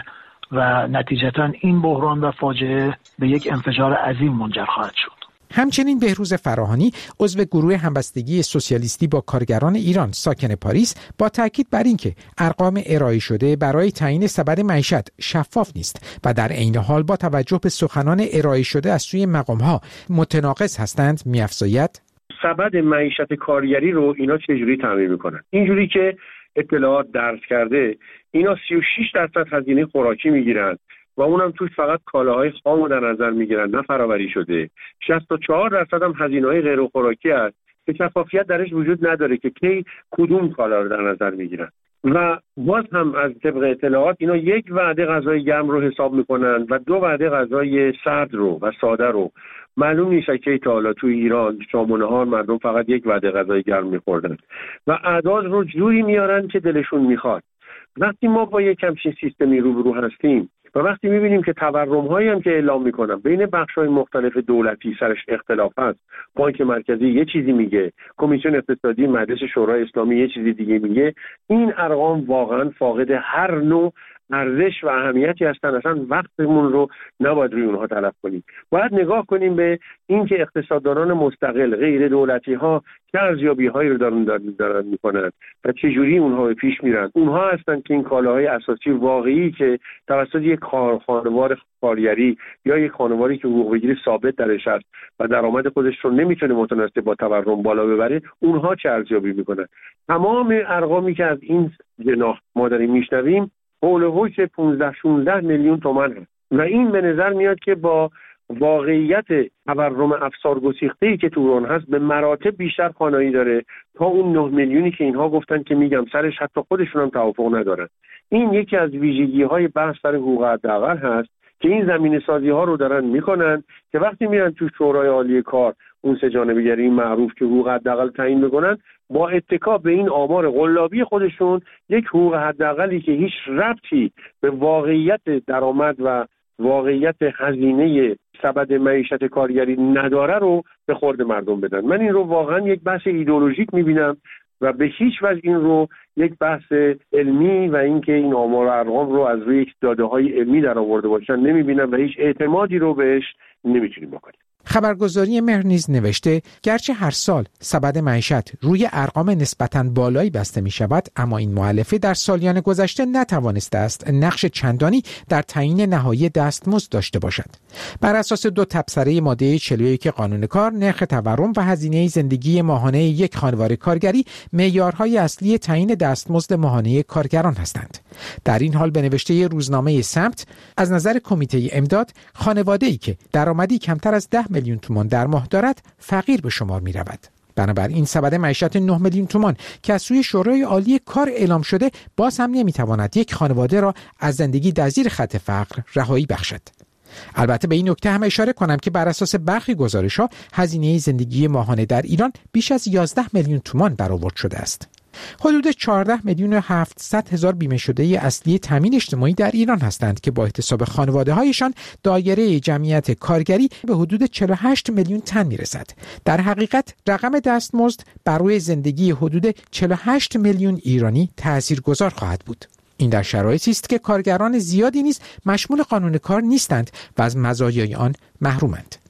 و نتیجتاً این بحران و فاجعه به یک انفجار عظیم منجر خواهد شد. همچنین بهروز فراهانی عضو گروه همبستگی سوسیالیستی با کارگران ایران ساکن پاریس با تاکید بر اینکه ارقام ارائه شده برای تعیین سبد معیشت شفاف نیست و در عین حال با توجه به سخنان ارائه شده از سوی مقام‌ها متناقض هستند، می‌افزاید سبد معیشت کارگری رو اینا چجوری تعیین می‌کنن؟ اینجوری که اطلاعات درج کرده اینا سی و شش درصد هزینه خوراکی میگیرن و اونم توش فقط کالاهای خام رو در نظر میگیرن، نه فرآوری شده. شصت و چهار درصد هم هزینه‌های غیر خوراکی است که شفافیت درش وجود نداره که کی کدوم کالا رو در نظر میگیرن. و باز هم از طبق اطلاعات اینا یک وعده غذای گرم رو حساب میکنن و دو وعده غذای سرد رو و ساده رو. معلوم نیست که تا حالا تو ایران شام و نهار مردم فقط یک وعده غذای گرم میخوردن و اعداد رو جوری میارن که دلشون میخواد. وقتی ما با یک همچین سیستمی روبرو هستیم و وقتی میبینیم که تورم‌هایی هم که اعلام میکنن بین بخش‌های مختلف دولتی سرش اختلاف هست، بانک مرکزی یه چیزی میگه، کمیسیون اقتصادی مجلس شورای اسلامی یه چیزی دیگه میگه، این ارقام واقعا فاقد هر نوع ارزش و اهمیتی هستن. اصلا وقتمون رو نباید روی اونها تلف کنیم. باید نگاه کنیم به اینکه اقتصاددانان مستقل غیر دولتی ها چه ارزیابی هایی رو دارن دارن, دارن میکنن و چه جوری اونها به پیش میرن. اونها هستن که این کالاهای اساسی واقعی که توسط یک خانوار کارگری یا یک خانواری که حقوق بگیری ثابت درش هست و درآمد خودش رو نمیتونه متناسب با تورم بالا ببره، اونها چه ارزیابی میکنن. تمام ارقامی که از این جناح ما داریم میشنویم حول و حوش پانزده شانزده میلیون تومان هست و این به نظر میاد که با واقعیت تورم افسار گسیخته‌ای که تو ایران هست به مراتب بیشتر خانایی داره تا اون نه میلیونی که اینها گفتن که میگم سرش حتی خودشون هم توافق ندارن. این یکی از ویژگی‌های بحث سر حقوق حداقل هست که این زمینه‌سازی‌ها رو دارن میکنن که وقتی میرن تو شورای عالی کار اون سه جانبه‌گری معروف که حقوق حداقل تعیین میکنن، با اتکا به این آمار قلابی خودشون یک حقوق حداقلی که هیچ ربطی به واقعیت درآمد و واقعیت هزینه سبد معیشت کارگری نداره رو به خورد مردم بدن. من این رو واقعا یک بحث ایدئولوژیک میبینم و به هیچ وجه این رو یک بحث علمی و اینکه این آمار و ارقام رو از روی یک داده‌های علمی در آورده باشن نمیبینم و هیچ اعتمادی رو بهش نمیتونیم بکنیم. خبرگزاری مهر نیز نوشته گرچه هر سال سبد معیشت روی ارقام نسبتاً بالایی بسته می شود، اما این مؤلفه در سالیان گذشته نتوانسته است نقش چندانی در تعیین نهایی دستمزد داشته باشد. بر اساس دو تبصره ماده چهل و یک قانون کار، نرخ تورم و هزینه زندگی ماهانه یک خانواده کارگری معیارهای اصلی تعیین دستمزد ماهانه کارگران هستند. در این حال به نوشته روزنامه سمت، از نظر کمیته امداد، خانواده‌ای که درآمدی کمتر از ده میلیون تومان در ماه دارد فقیر به شمار می رود. بنابراین سبد معیشت نه میلیون تومان که از سوی شورای عالی کار اعلام شده باز هم نمی تواند یک خانواده را از زندگی در زیر خط فقر رهایی بخشد. البته به این نکته هم اشاره کنم که بر اساس برخی گزارش‌ها هزینه زندگی ماهانه در ایران بیش از یازده میلیون تومان برآورد شده است. حدود چهارده میلیون و هفتصد هزار بیمه شده اصلی تامین اجتماعی در ایران هستند که با احتساب خانواده‌هایشان دایره جمعیت کارگری به حدود چهل و هشت میلیون تن میرسد. در حقیقت رقم دستمزد بر روی زندگی حدود چهل و هشت میلیون ایرانی تاثیرگذار خواهد بود. این در شرایطی است که کارگران زیادی نیز مشمول قانون کار نیستند و از مزایای آن محرومند.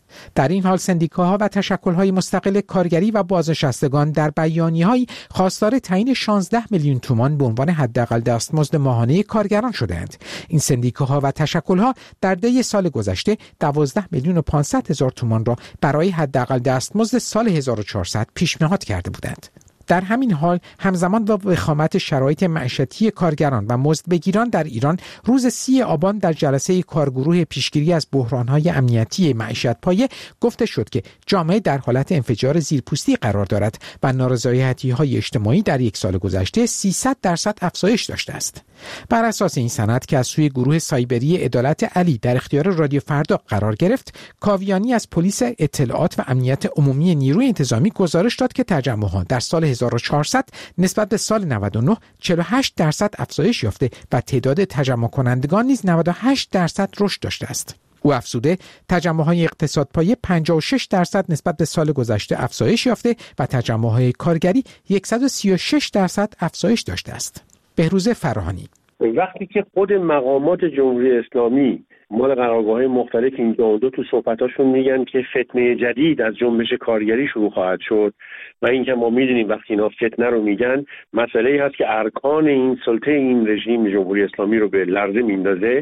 در این حال سندیکاها و تشکل‌های مستقل کارگری و بازنشستگان در بیانیه‌های خواستار تعیین شانزده میلیون تومان به عنوان حداقل دستمزد ماهانه کارگران شدند. این سندیکاها و تشکل‌ها در طی سال گذشته دوازده میلیون و پانصد هزار تومان را برای حداقل دستمزد سال هزار و چهارصد پیشنهاد کرده بودند. در همین حال همزمان با وخامت شرایط معیشتی کارگران و مزدبگیران در ایران، روز سی آبان در جلسه کارگروه پیشگیری از بحران‌های امنیتی معیشت پایه گفته شد که جامعه در حالت انفجار زیرپوستی قرار دارد و نارضایتی‌های اجتماعی در یک سال گذشته سیصد درصد افزایش داشته است. بر اساس این سند که از سوی گروه سایبری عدالت علی در اختیار رادیو فردا قرار گرفت، کاویانی از پلیس اطلاعات و امنیت عمومی نیروی انتظامی گزارش داد که تجمعات در سال هزار و چهارصد نسبت به سال نود و نه چهل و هشت درصد افزایش یافته و تعداد تجمع کنندگان نیز نود و هشت درصد رشد داشته است. او افزوده تجمع‌های اقتصادپایه پنجاه و شش درصد نسبت به سال گذشته افزایش یافته و تجمع‌های کارگری صد و سی و شش درصد افزایش داشته است. بهروز فراهانی: وقتی که خود مقامات جمهوری اسلامی مال قرارگاه‌های مختلف اینجا و دو تو صحبتاشون میگن که فتنه جدید از جنبش کارگری شروع خواهد شد و اینکه ما میدونیم وقتی اینا فتنه رو میگن مسئله‌ای هست که ارکان این سلطه این رژیم جمهوری اسلامی رو به لرزه میندازه،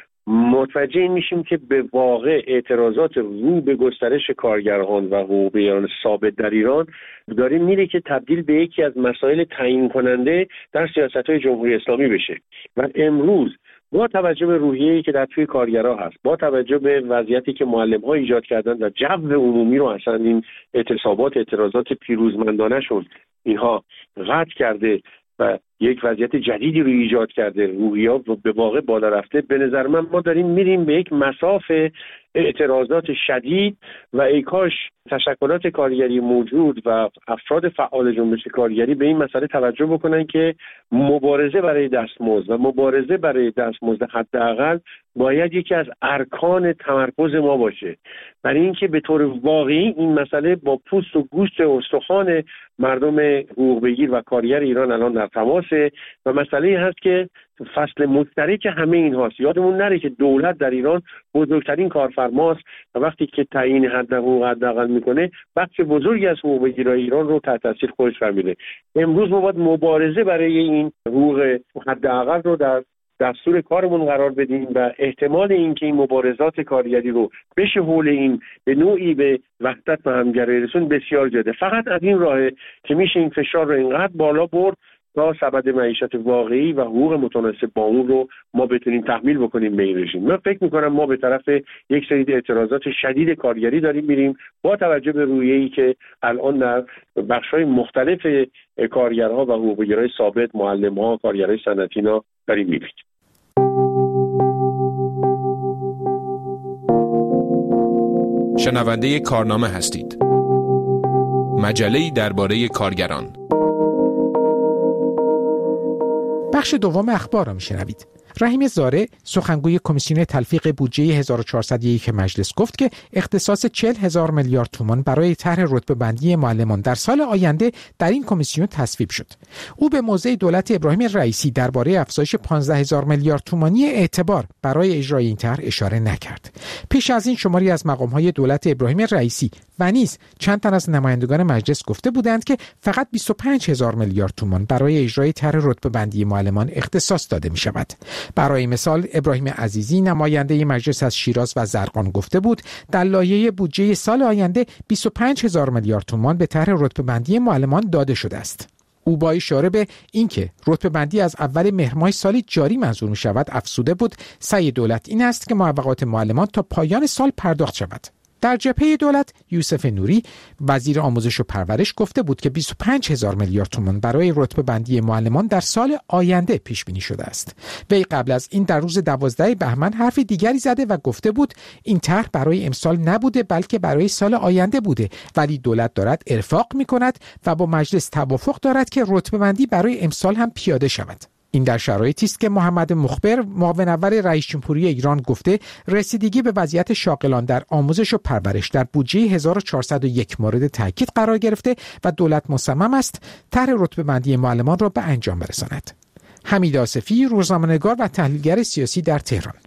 متوجه این میشیم که به واقع اعتراضات رو به گسترش کارگران و حقوقیان ثابت در ایران داره میره که تبدیل به یکی از مسائل تعیین کننده در سیاست‌های جمهوری اسلامی بشه. و امروز با توجه به روحیه‌ای که در توی کارگرها هست، با توجه به وضعیتی که معلم‌ها ایجاد کردن و جو عمومی رو اصلا این اعتصابات اعتراضات پیروزمندانه شون اینها قطع کرده و یک وضعیت جدیدی رو ایجاد کرده، روحیه‌ها به واقع بالا رفته، به نظر من ما داریم میریم به یک مساف اعتراضات شدید و ای کاش تشکلات کارگری موجود و افراد فعال جنبش کارگری به این مسئله توجه بکنن که مبارزه برای دستمزد و مبارزه برای دستمزد حداقل باید یکی از ارکان تمرکز ما باشه، برای اینکه به طور واقعی این مسئله با پوست و گوشت و استخوان مردم حقوق بگیر و کارگر ایران الان در تماسه و مسئله هست که فصل مشترک همه این هاست. یادمون نره که دولت در ایران بزرگترین کارفرماست و وقتی که تعیین حد حقوق حداقل میکنه بخش بزرگی از حقوق بگیرای ایران رو تحت تاثیر خودش قرار میده. امروز ما باید مبارزه برای این حقوق حداقل رو در دستور کارمون قرار بدیم و احتمال اینکه این مبارزات کارگری رو بشه حول این به نوعی به وحدت و همگرایی رسون بسیار زیاده. فقط از این راهه که میشه این فشار رو اینقدر بالا برد تا سبد معیشت واقعی و حقوق متناسب با اون رو ما بتونیم تحمیل بکنیم به این رژیم. من فکر میکنم ما به طرف یک سری اعتراضات شدید کارگری داریم میریم با توجه به رویه‌ای که الان در بخش‌های مختلف کارگرها و حقوق‌بگیرای ثابت، معلم‌ها، کارگرای صنعتی نا داریم میریم. شنونده کارنامه هستید. مجله‌ای درباره کارگران. بخش دوم اخبار را میشنوید. رحیم زاره سخنگوی کمیسیون تلفیق بودجه هزار و چهارصد و یک مجلس گفت که اختصاص چهل هزار میلیارد تومان برای طرح رتبه بندی معلمان در سال آینده در این کمیسیون تصویب شد. او به موضع دولت ابراهیم رئیسی درباره افزایش پانزده هزار میلیارد تومانی اعتبار برای اجرای این طرح اشاره نکرد. پیش از این شماری از مقام‌های دولت ابراهیم رئیسی و نیز چند تن از نمایندگان مجلس گفته بودند که فقط بیست و پنج هزار میلیارد تومان برای اجرای طرح رتبه بندی معلمان اختصاص داده می شود. برای مثال ابراهیم عزیزی نماینده مجلس از شیراز و زرقان گفته بود در لایحه بودجه سال آینده بیست و پنج هزار میلیارد تومان به طرح رتبه بندی معلمان داده شده است. او با اشاره به اینکه رتبه بندی از اول مهر ماه سال جاری منظور می شود افزوده بود سعی دولت این است که معوقات معلمان تا پایان سال پرداخت شود. در جبهه دولت یوسف نوری وزیر آموزش و پرورش گفته بود که بیست و پنج هزار میلیارد تومان برای رتبه بندی معلمان در سال آینده پیش بینی شده است. وی قبل از این در روز دوازده بهمن حرف دیگری زده و گفته بود این طرح برای امسال نبوده بلکه برای سال آینده بوده، ولی دولت دارد ارفاق می کند و با مجلس توافق دارد که رتبه بندی برای امسال هم پیاده شود. این در شرایطی است که محمد مخبر معاون اول رئیس جمهوری ایران گفته رسیدگی به وضعیت شاغلان در آموزش و پرورش در بودجه هزار و چهارصد و یک مورد تاکید قرار گرفته و دولت مصمم است طرح رتبه بندی معلمان را به انجام برساند. حمید آصفی روزنامه‌نگار و تحلیلگر سیاسی در تهران: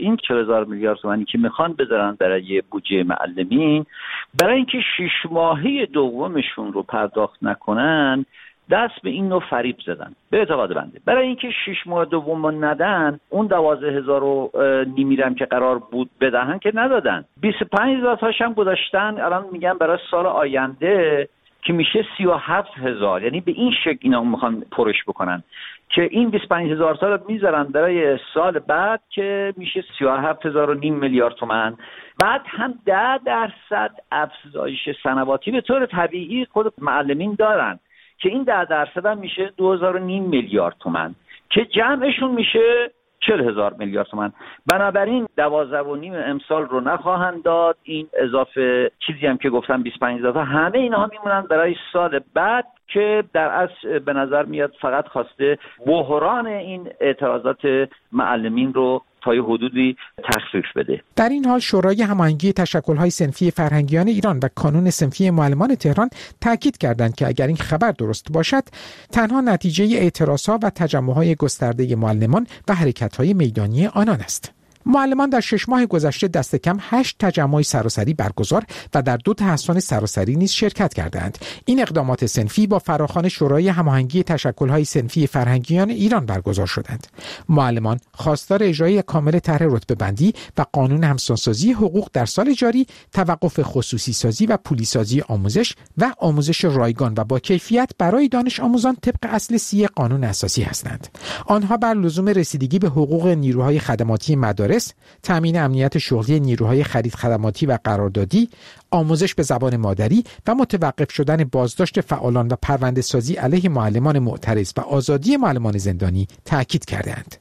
این چهل هزار میلیارد تومانی که میخوان بذارن برای بودجه معلمین، برای اینکه شش ماهه دومشون رو پرداخت نکنن دست به این نوع فریب زدن به اعتقاد بنده. برای اینکه شش ماه دوم رو ندن، اون دوازده هزار و نیمیرم که قرار بود بدهن که ندادن، بیست و پنج هزار تاش هم گذاشتن. الان میگن برای سال آینده که میشه سی و هفت هزار، یعنی به این شکل اینا میخوان پرش بکنن که این بیست و پنج هزار تا رو میذارن برای سال بعد که میشه سی و هفت هزار و نیم میلیارد تومان. بعد هم ده درصد افزایش سنواتی به طور طبیعی خود معلمین دارن که این ده درصد هم میشه دو هزار و نیم میلیارد تومان که جمعشون میشه چهل هزار میلیارد تومان. بنابراین دوازده و نیم امسال رو نخواهند داد، این اضافه چیزی هم که گفتم بیست و پنج هزار تا، همه اینها میمونن برای سال بعد که در اصل به نظر میاد فقط خواسته بحران این اعتراضات معلمین رو تا یه حدودی تخفیف بده. در این حال شورای هماهنگی تشکل‌های صنفی فرهنگیان ایران و کانون صنفی معلمان تهران تاکید کردند که اگر این خبر درست باشد، تنها نتیجه اعتراضها و تجمع‌های گسترده معلمان و حرکت‌های میدانی آنان است. معلمان در شش ماه گذشته دست کم هشت تجمع سراسری برگزار و در دو تحصن سراسری نیز شرکت کردند. این اقدامات صنفی با فراخوان شورای هماهنگی تشکل‌های صنفی فرهنگیان ایران برگزار شدند. معلمان خواستار اجرای کامل طرح رتبه‌بندی و قانون همسانسازی حقوق در سال جاری، توقف خصوصی سازی و پولی سازی آموزش و آموزش رایگان و با کیفیت برای دانش آموزان طبق اصل سی قانون اساسی هستند. آنها بر لزوم رسیدگی به حقوق نیروهای خدماتی مدارس، تامین امنیت شغلی نیروهای خرید خدماتی و قراردادی، آموزش به زبان مادری و متوقف شدن بازداشت فعالان و پرونده سازی علیه معلمان معترض و آزادی معلمان زندانی تاکید کردند.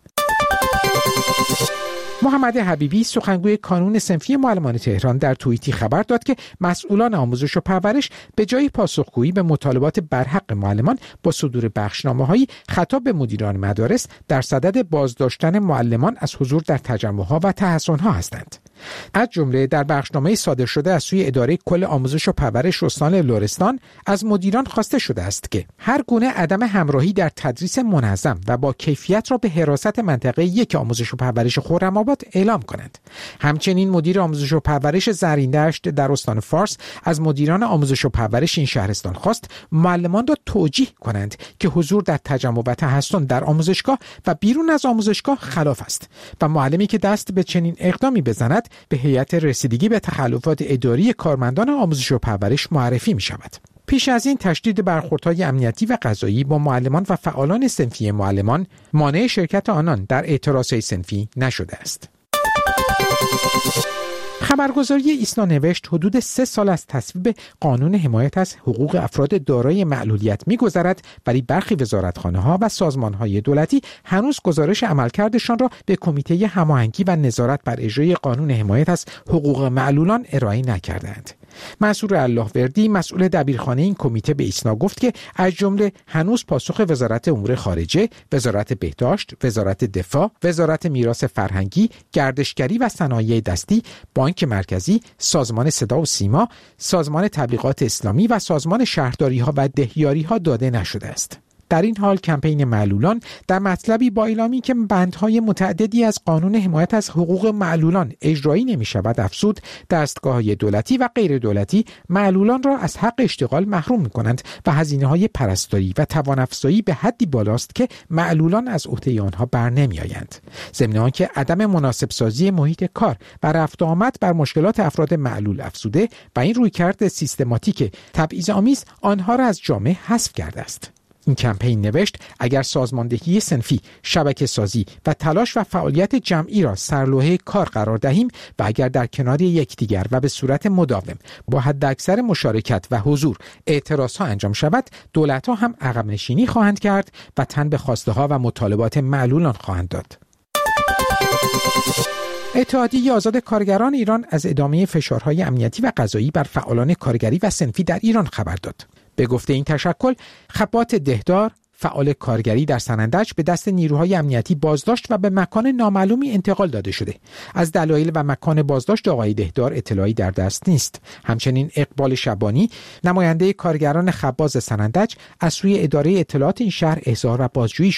محمد حبیبی سخنگوی کانون صنفی معلمان تهران در توییتی خبر داد که مسئولان آموزش و پرورش به جای پاسخگویی به مطالبات برحق معلمان با صدور بخشنامه‌هایی خطاب به مدیران مدارس در صدد بازداشتن معلمان از حضور در تجمع‌ها و تحصن‌ها هستند. از جمله در بخشنامه صادر شده از سوی اداره کل آموزش و پرورش استان لرستان از مدیران خواسته شده است که هر گونه عدم همراهی در تدریس منظم و با کیفیت را به حراست منطقه یک آموزش و پرورش خرم‌آباد اعلام کنند. همچنین مدیر آموزش و پرورش زریندشت در استان فارس از مدیران آموزش و پرورش این شهرستان خواست معلمان را توجیه کنند که حضور در تجمع و تحصن در آموزشگاه و بیرون از آموزشگاه خلاف است و معلمی که دست به چنین اقدامی بزند به هیئت رسیدگی به تخلفات اداری کارمندان آموزش و پرورش معرفی می شود. پیش از این تشدید برخوردهای امنیتی و قضایی با معلمان و فعالان صنفی معلمان مانع شرکت آنان در اعتراضهای صنفی نشده است. خبرگزاری ایسنا نوشت حدود سه سال از تصویب قانون حمایت از حقوق افراد دارای معلولیت می‌گذرد، ولی برخی وزارتخانه‌ها و سازمان‌های دولتی هنوز گزارش عملکردشان را به کمیته هماهنگی و نظارت بر اجرای قانون حمایت از حقوق معلولان ارائه نکردند. منصور اللهوردی مسئول دبیرخانه این کمیته به ایسنا گفت که از جمله هنوز پاسخ وزارت امور خارجه، وزارت بهداشت، وزارت دفاع، وزارت میراث فرهنگی، گردشگری و صنایع دستی، بانک مرکزی، سازمان صدا و سیما، سازمان تبلیغات اسلامی و سازمان شهرداری‌ها و دهیاری‌ها داده نشده است. در این حال کمپین معلولان در مطلبی با اعلامی که بندهای متعددی از قانون حمایت از حقوق معلولان اجرایی نمی شود افزود، دستگاه‌های دولتی و غیر دولتی معلولان را از حق اشتغال محروم می کنند و هزینه‌های پرستاری و توان‌افزایی به حدی بالاست که معلولان از عهده آنها بر نمی آیند. ضمن آنکه عدم مناسب سازی محیط کار و رفت و آمد بر مشکلات افراد معلول افزوده و این رویکرد سیستماتیک تبعیض‌آمیز آنها را از جامعه حذف کرده است. این کمپین نوشت اگر سازماندهی صنفی، شبکه سازی و تلاش و فعالیت جمعی را سرلوحه کار قرار دهیم و اگر در کنار یکدیگر و به صورت مداوم با حداکثر مشارکت و حضور اعتراضها انجام شود، دولت‌ها هم عقب نشینی خواهند کرد و تن به خواسته‌ها و مطالبات معلولان خواهند داد. اتحادیه آزاد کارگران ایران از ادامه فشارهای امنیتی و قضایی بر فعالان کارگری و صنفی در ایران خبر داد. به گفته این تشکل، خبات دهدار، فعال کارگری در سنندج، به دست نیروهای امنیتی بازداشت و به مکان نامعلومی انتقال داده شده. از دلایل و مکان بازداشت آقای دهدار اطلاعی در دست نیست. همچنین اقبال شبانی، نماینده کارگران خباز سنندج، از سوی اداره اطلاعات این شهر احضار و بازجویی شد.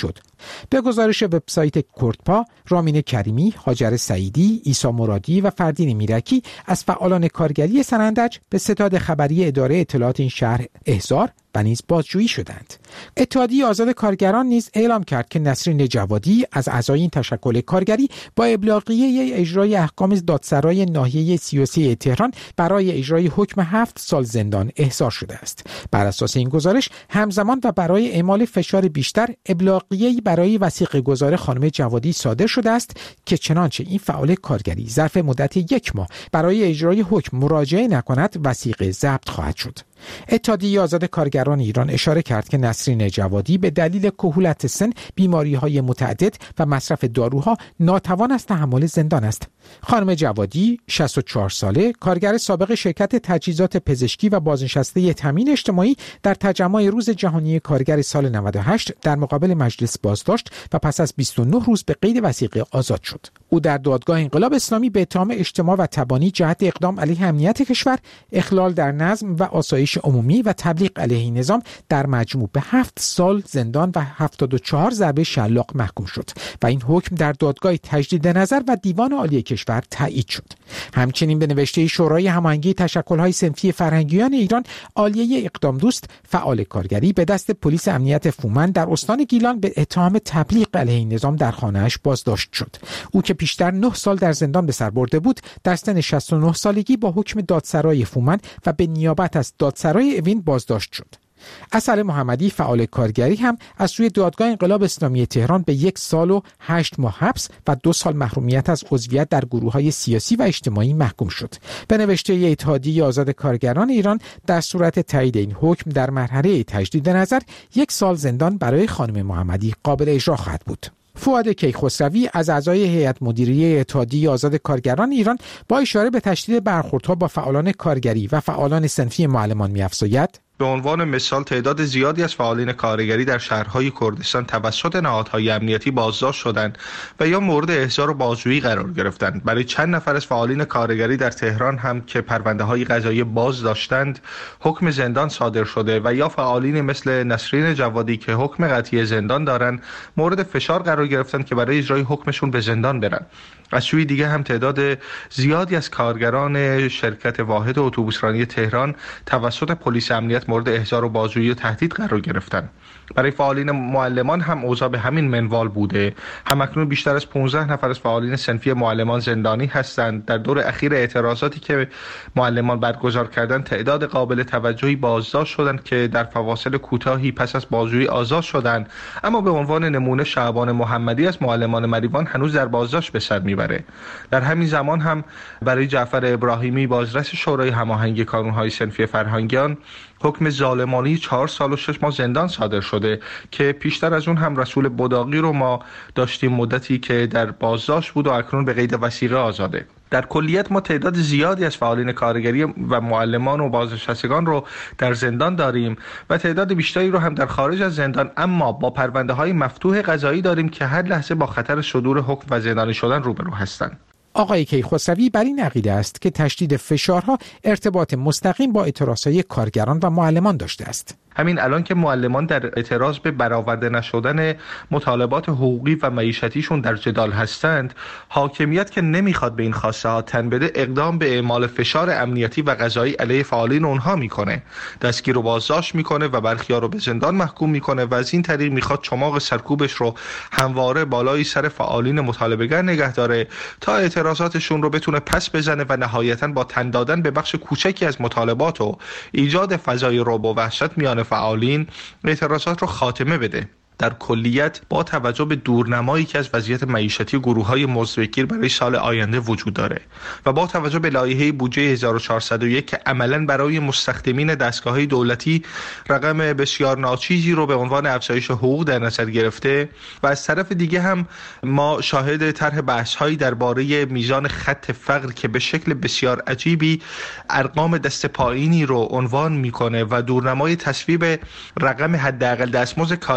به گزارش وبسایت کردپا، رامین کریمی، هاجر سعیدی، عیسی مرادی و فردین میرکی از فعالان کارگری سنندج به ستاد خبری اداره اطلاعات این شهر احضار و نیز بازجویی شدند. اتحادیه آزاد کارگران نیز اعلام کرد که نسرین جوادی از اعضای این تشکل کارگری با ابلاغیه اجرای احکام دادسرای ناحیه سی و سه تهران برای اجرای حکم هفت سال زندان احضار شده است. بر اساس این گزارش همزمان و برای اعمال فشار بیشتر ابلاغیه‌ای برای وثیقه گذار خانم جوادی صادر شده است که چنانچه این فعال کارگری ظرف مدت یک ماه برای اجرای حکم مراجعه نکند وثیقه ضبط خواهد شد. اتحادیه آزاد کارگران ایران اشاره کرد که نسرین جوادی به دلیل کهولت سن، بیماری‌های متعدد و مصرف داروها ناتوان از تحمل زندان است. خانم جوادی شصت و چهار ساله، کارگر سابق شرکت تجهیزات پزشکی و بازنشسته تامین اجتماعی در تجمع روز جهانی کارگر سال نود و هشت در مقابل مجلس بازداشت و پس از بیست و نه روز به قید وثیقه آزاد شد. او در دادگاه انقلاب اسلامی به اتهام اجتماع و تبانی جهت اقدام علیه امنیت کشور، اخلال در نظم و آسایش عمومی و تبلیغ علیه نظام در مجموع به هفت سال زندان و هفتاد و چهار ضربه شلاق محکوم شد و این حکم در دادگاه تجدید نظر و دیوان عالی کشور تایید شد. همچنین به نوشته شورای هماهنگی تشکل‌های صنفی فرهنگیان ایران، عالیه اقدام دوست فعال کارگری به دست پلیس امنیت فومن در استان گیلان به اتهام تبلیغ علیه نظام در خانه‌اش بازداشت شد. او که پیشتر نه سال در زندان به سر برده بود، در سن شصت و نه سالگی با حکم دادسرای فومن و به نیابت از دادسرای اوین بازداشت شد. اسد محمدی فعال کارگری هم از سوی دادگاه انقلاب اسلامی تهران به یک سال و هشت ماه حبس و دو سال محرومیت از عضویت در گروه‌های سیاسی و اجتماعی محکوم شد. به نوشته اتحادیه آزاد کارگران ایران، در صورت تایید این حکم در مرحله تجدید نظر یک سال زندان برای خانم محمدی قابل اجرا خواهد بود. فؤاد کیخسروی از اعضای هیئت مدیره اتحادیه آزاد کارگران ایران با اشاره به تشدید برخوردها با فعالان کارگری و فعالان صنفی معلمان می‌افزاید: به عنوان مثال تعداد زیادی از فعالین کارگری در شهرهای کردستان توسط نهادهای امنیتی بازداشت شدند و یا مورد احضار و بازجویی قرار گرفتند. برای چند نفر از فعالین کارگری در تهران هم که پرونده‌های قضایی باز داشتند حکم زندان صادر شده و یا فعالین مثل نسرین جوادی که حکم قطعی زندان دارند مورد فشار قرار گرفتند که برای اجرای حکمشون به زندان برن. از سوی دیگه هم تعداد زیادی از کارگران شرکت واحد اتوبوسرانی تهران توسط پلیس امنیت مورد احضار و بازجویی و تهدید قرار گرفتن. برای فعالین معلمان هم اوضاع به همین منوال بوده. همکنون بیشتر از پانزده نفر از فعالین صنفی معلمان زندانی هستند. در دور اخیر اعتراضاتی که معلمان برگزار کردند تعداد قابل توجهی بازداشت شدند که در فواصل کوتاهی پس از بازجویی آزاد شدند، اما به عنوان نمونه شعبان محمدی از معلمان مریوان هنوز در بازداشت به سر میبره. در همین زمان هم برای جعفر ابراهیمی بازرس شورای هماهنگی کانون‌های صنفی فرهنگیان حکم ظالمانه چهار سال و شش ماه زندان صادر شده که پیشتر از اون هم رسول بداقی رو ما داشتیم مدتی که در بازداشت بود و اکنون به قید وثیقه آزاده. در کلیت ما تعداد زیادی از فعالین کارگری و معلمان و بازنشستگان رو در زندان داریم و تعداد بیشتری رو هم در خارج از زندان، اما با پرونده‌های مفتوح قضایی داریم که هر لحظه با خطر صدور حکم و زندانی شدن روبرو هستند. آقای کیخسروی بر این عقیده است که تشدید فشارها ارتباط مستقیم با اعتراضهای کارگران و معلمان داشته است. همین الان که معلمان در اعتراض به برآورده نشدن مطالبات حقوقی و معیشتیشون در جدال هستند، حاکمیت که نمیخواد به این خواسته ها تن بده اقدام به اعمال فشار امنیتی و قضایی علیه فعالین اونها میکنه، دستگیر و بازداشت میکنه و برخی‌ها رو به زندان محکوم میکنه و از این طریق میخواد چماق سرکوبش رو همواره بالای سر فعالین مطالبه‌گر نگه داره تا اعتراضاتشون رو بتونه پس بزنه و نهایتاً با تن دادن به بخش کوچکی از مطالبات و ایجاد فضای رعب و وحشت میان فعالین اعتراضات رو خاتمه بده. در کلیت با توجه به دورنمایی که از وضعیت معیشتی گروه‌های مزدگیر برای سال آینده وجود داره و با توجه به لایحه بودجه هزار و چهارصد و یک که عملاً برای مستخدمین دستگاه‌های دولتی رقم بسیار ناچیزی رو به عنوان افزایش حقوق در نظر گرفته و از طرف دیگه هم ما شاهد طرح بحث‌هایی درباره میزان خط فقر که به شکل بسیار عجیبی ارقام دست پایینی رو عنوان میکنه و دورنمای تصویب رقم حداقل دستمزد کارگری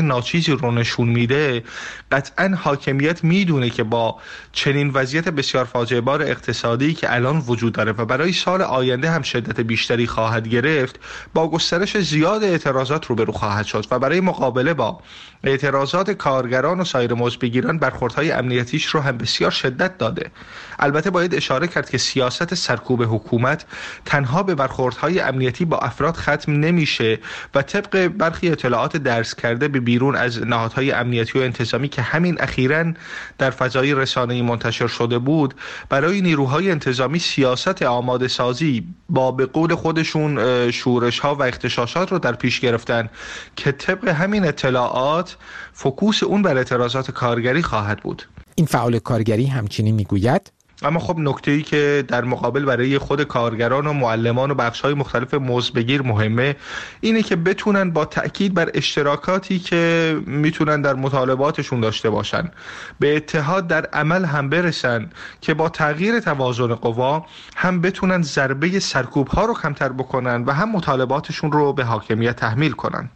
ناچیزی رو نشون میده، قطعا حاکمیت میدونه که با چنین وضعیت بسیار فاجعه بار اقتصادی که الان وجود داره و برای سال آینده هم شدت بیشتری خواهد گرفت، با گسترش زیاد اعتراضات روبرو خواهد شد و برای مقابله با اعتراضات کارگران و سایر مزدبگیران برخوردهای امنیتیش رو هم بسیار شدت داده. البته باید اشاره کرد که سیاست سرکوب حکومت تنها به برخوردهای امنیتی با افراد ختم نمیشه و طبق برخی اطلاعات درس کرده به بیرون از نهادهای امنیتی و انتظامی که همین اخیراً در فضای رسانه‌ای منتشر شده بود، برای نیروهای انتظامی سیاست آماده سازی با به قول خودشون شورش‌ها و اغتشاشات رو در پیش گرفتن که طبق همین اطلاعات فوکوس اون بر اعتراضات کارگری خواهد بود. این فعال کارگری همچنین میگوید اما خب نکته‌ای که در مقابل برای خود کارگران و معلمان و بخش‌های مختلف مزدبگیر مهمه اینه که بتونن با تأکید بر اشتراکاتی که میتونن در مطالباتشون داشته باشن به اتحاد در عمل هم برسن که با تغییر توازن قوا هم بتونن ضربه سرکوب‌ها رو کمتر بکنن و هم مطالباتشون رو به حاکمیت تحمیل کنن.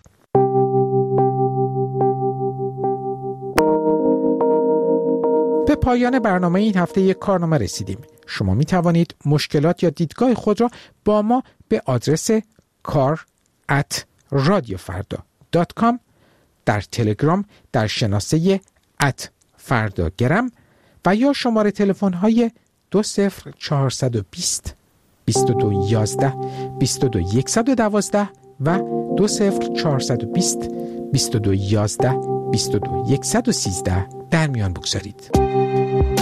به پایان برنامه این هفته یک کارنامه رسیدیم. شما می توانید مشکلات یا دیدگاه خود را با ما به آدرس کار ات رادیو فردا دات کام، در تلگرام در شناسه ات فرداگرم و یا شماره تلفن های دو صفر چهارصد و بیست بیست و دو یازده بیست و دو صد و دوازده و دو صفر چهارصد و بیست بیست و دو یازده بیست و دو صد و سیزده در میان بگذارید.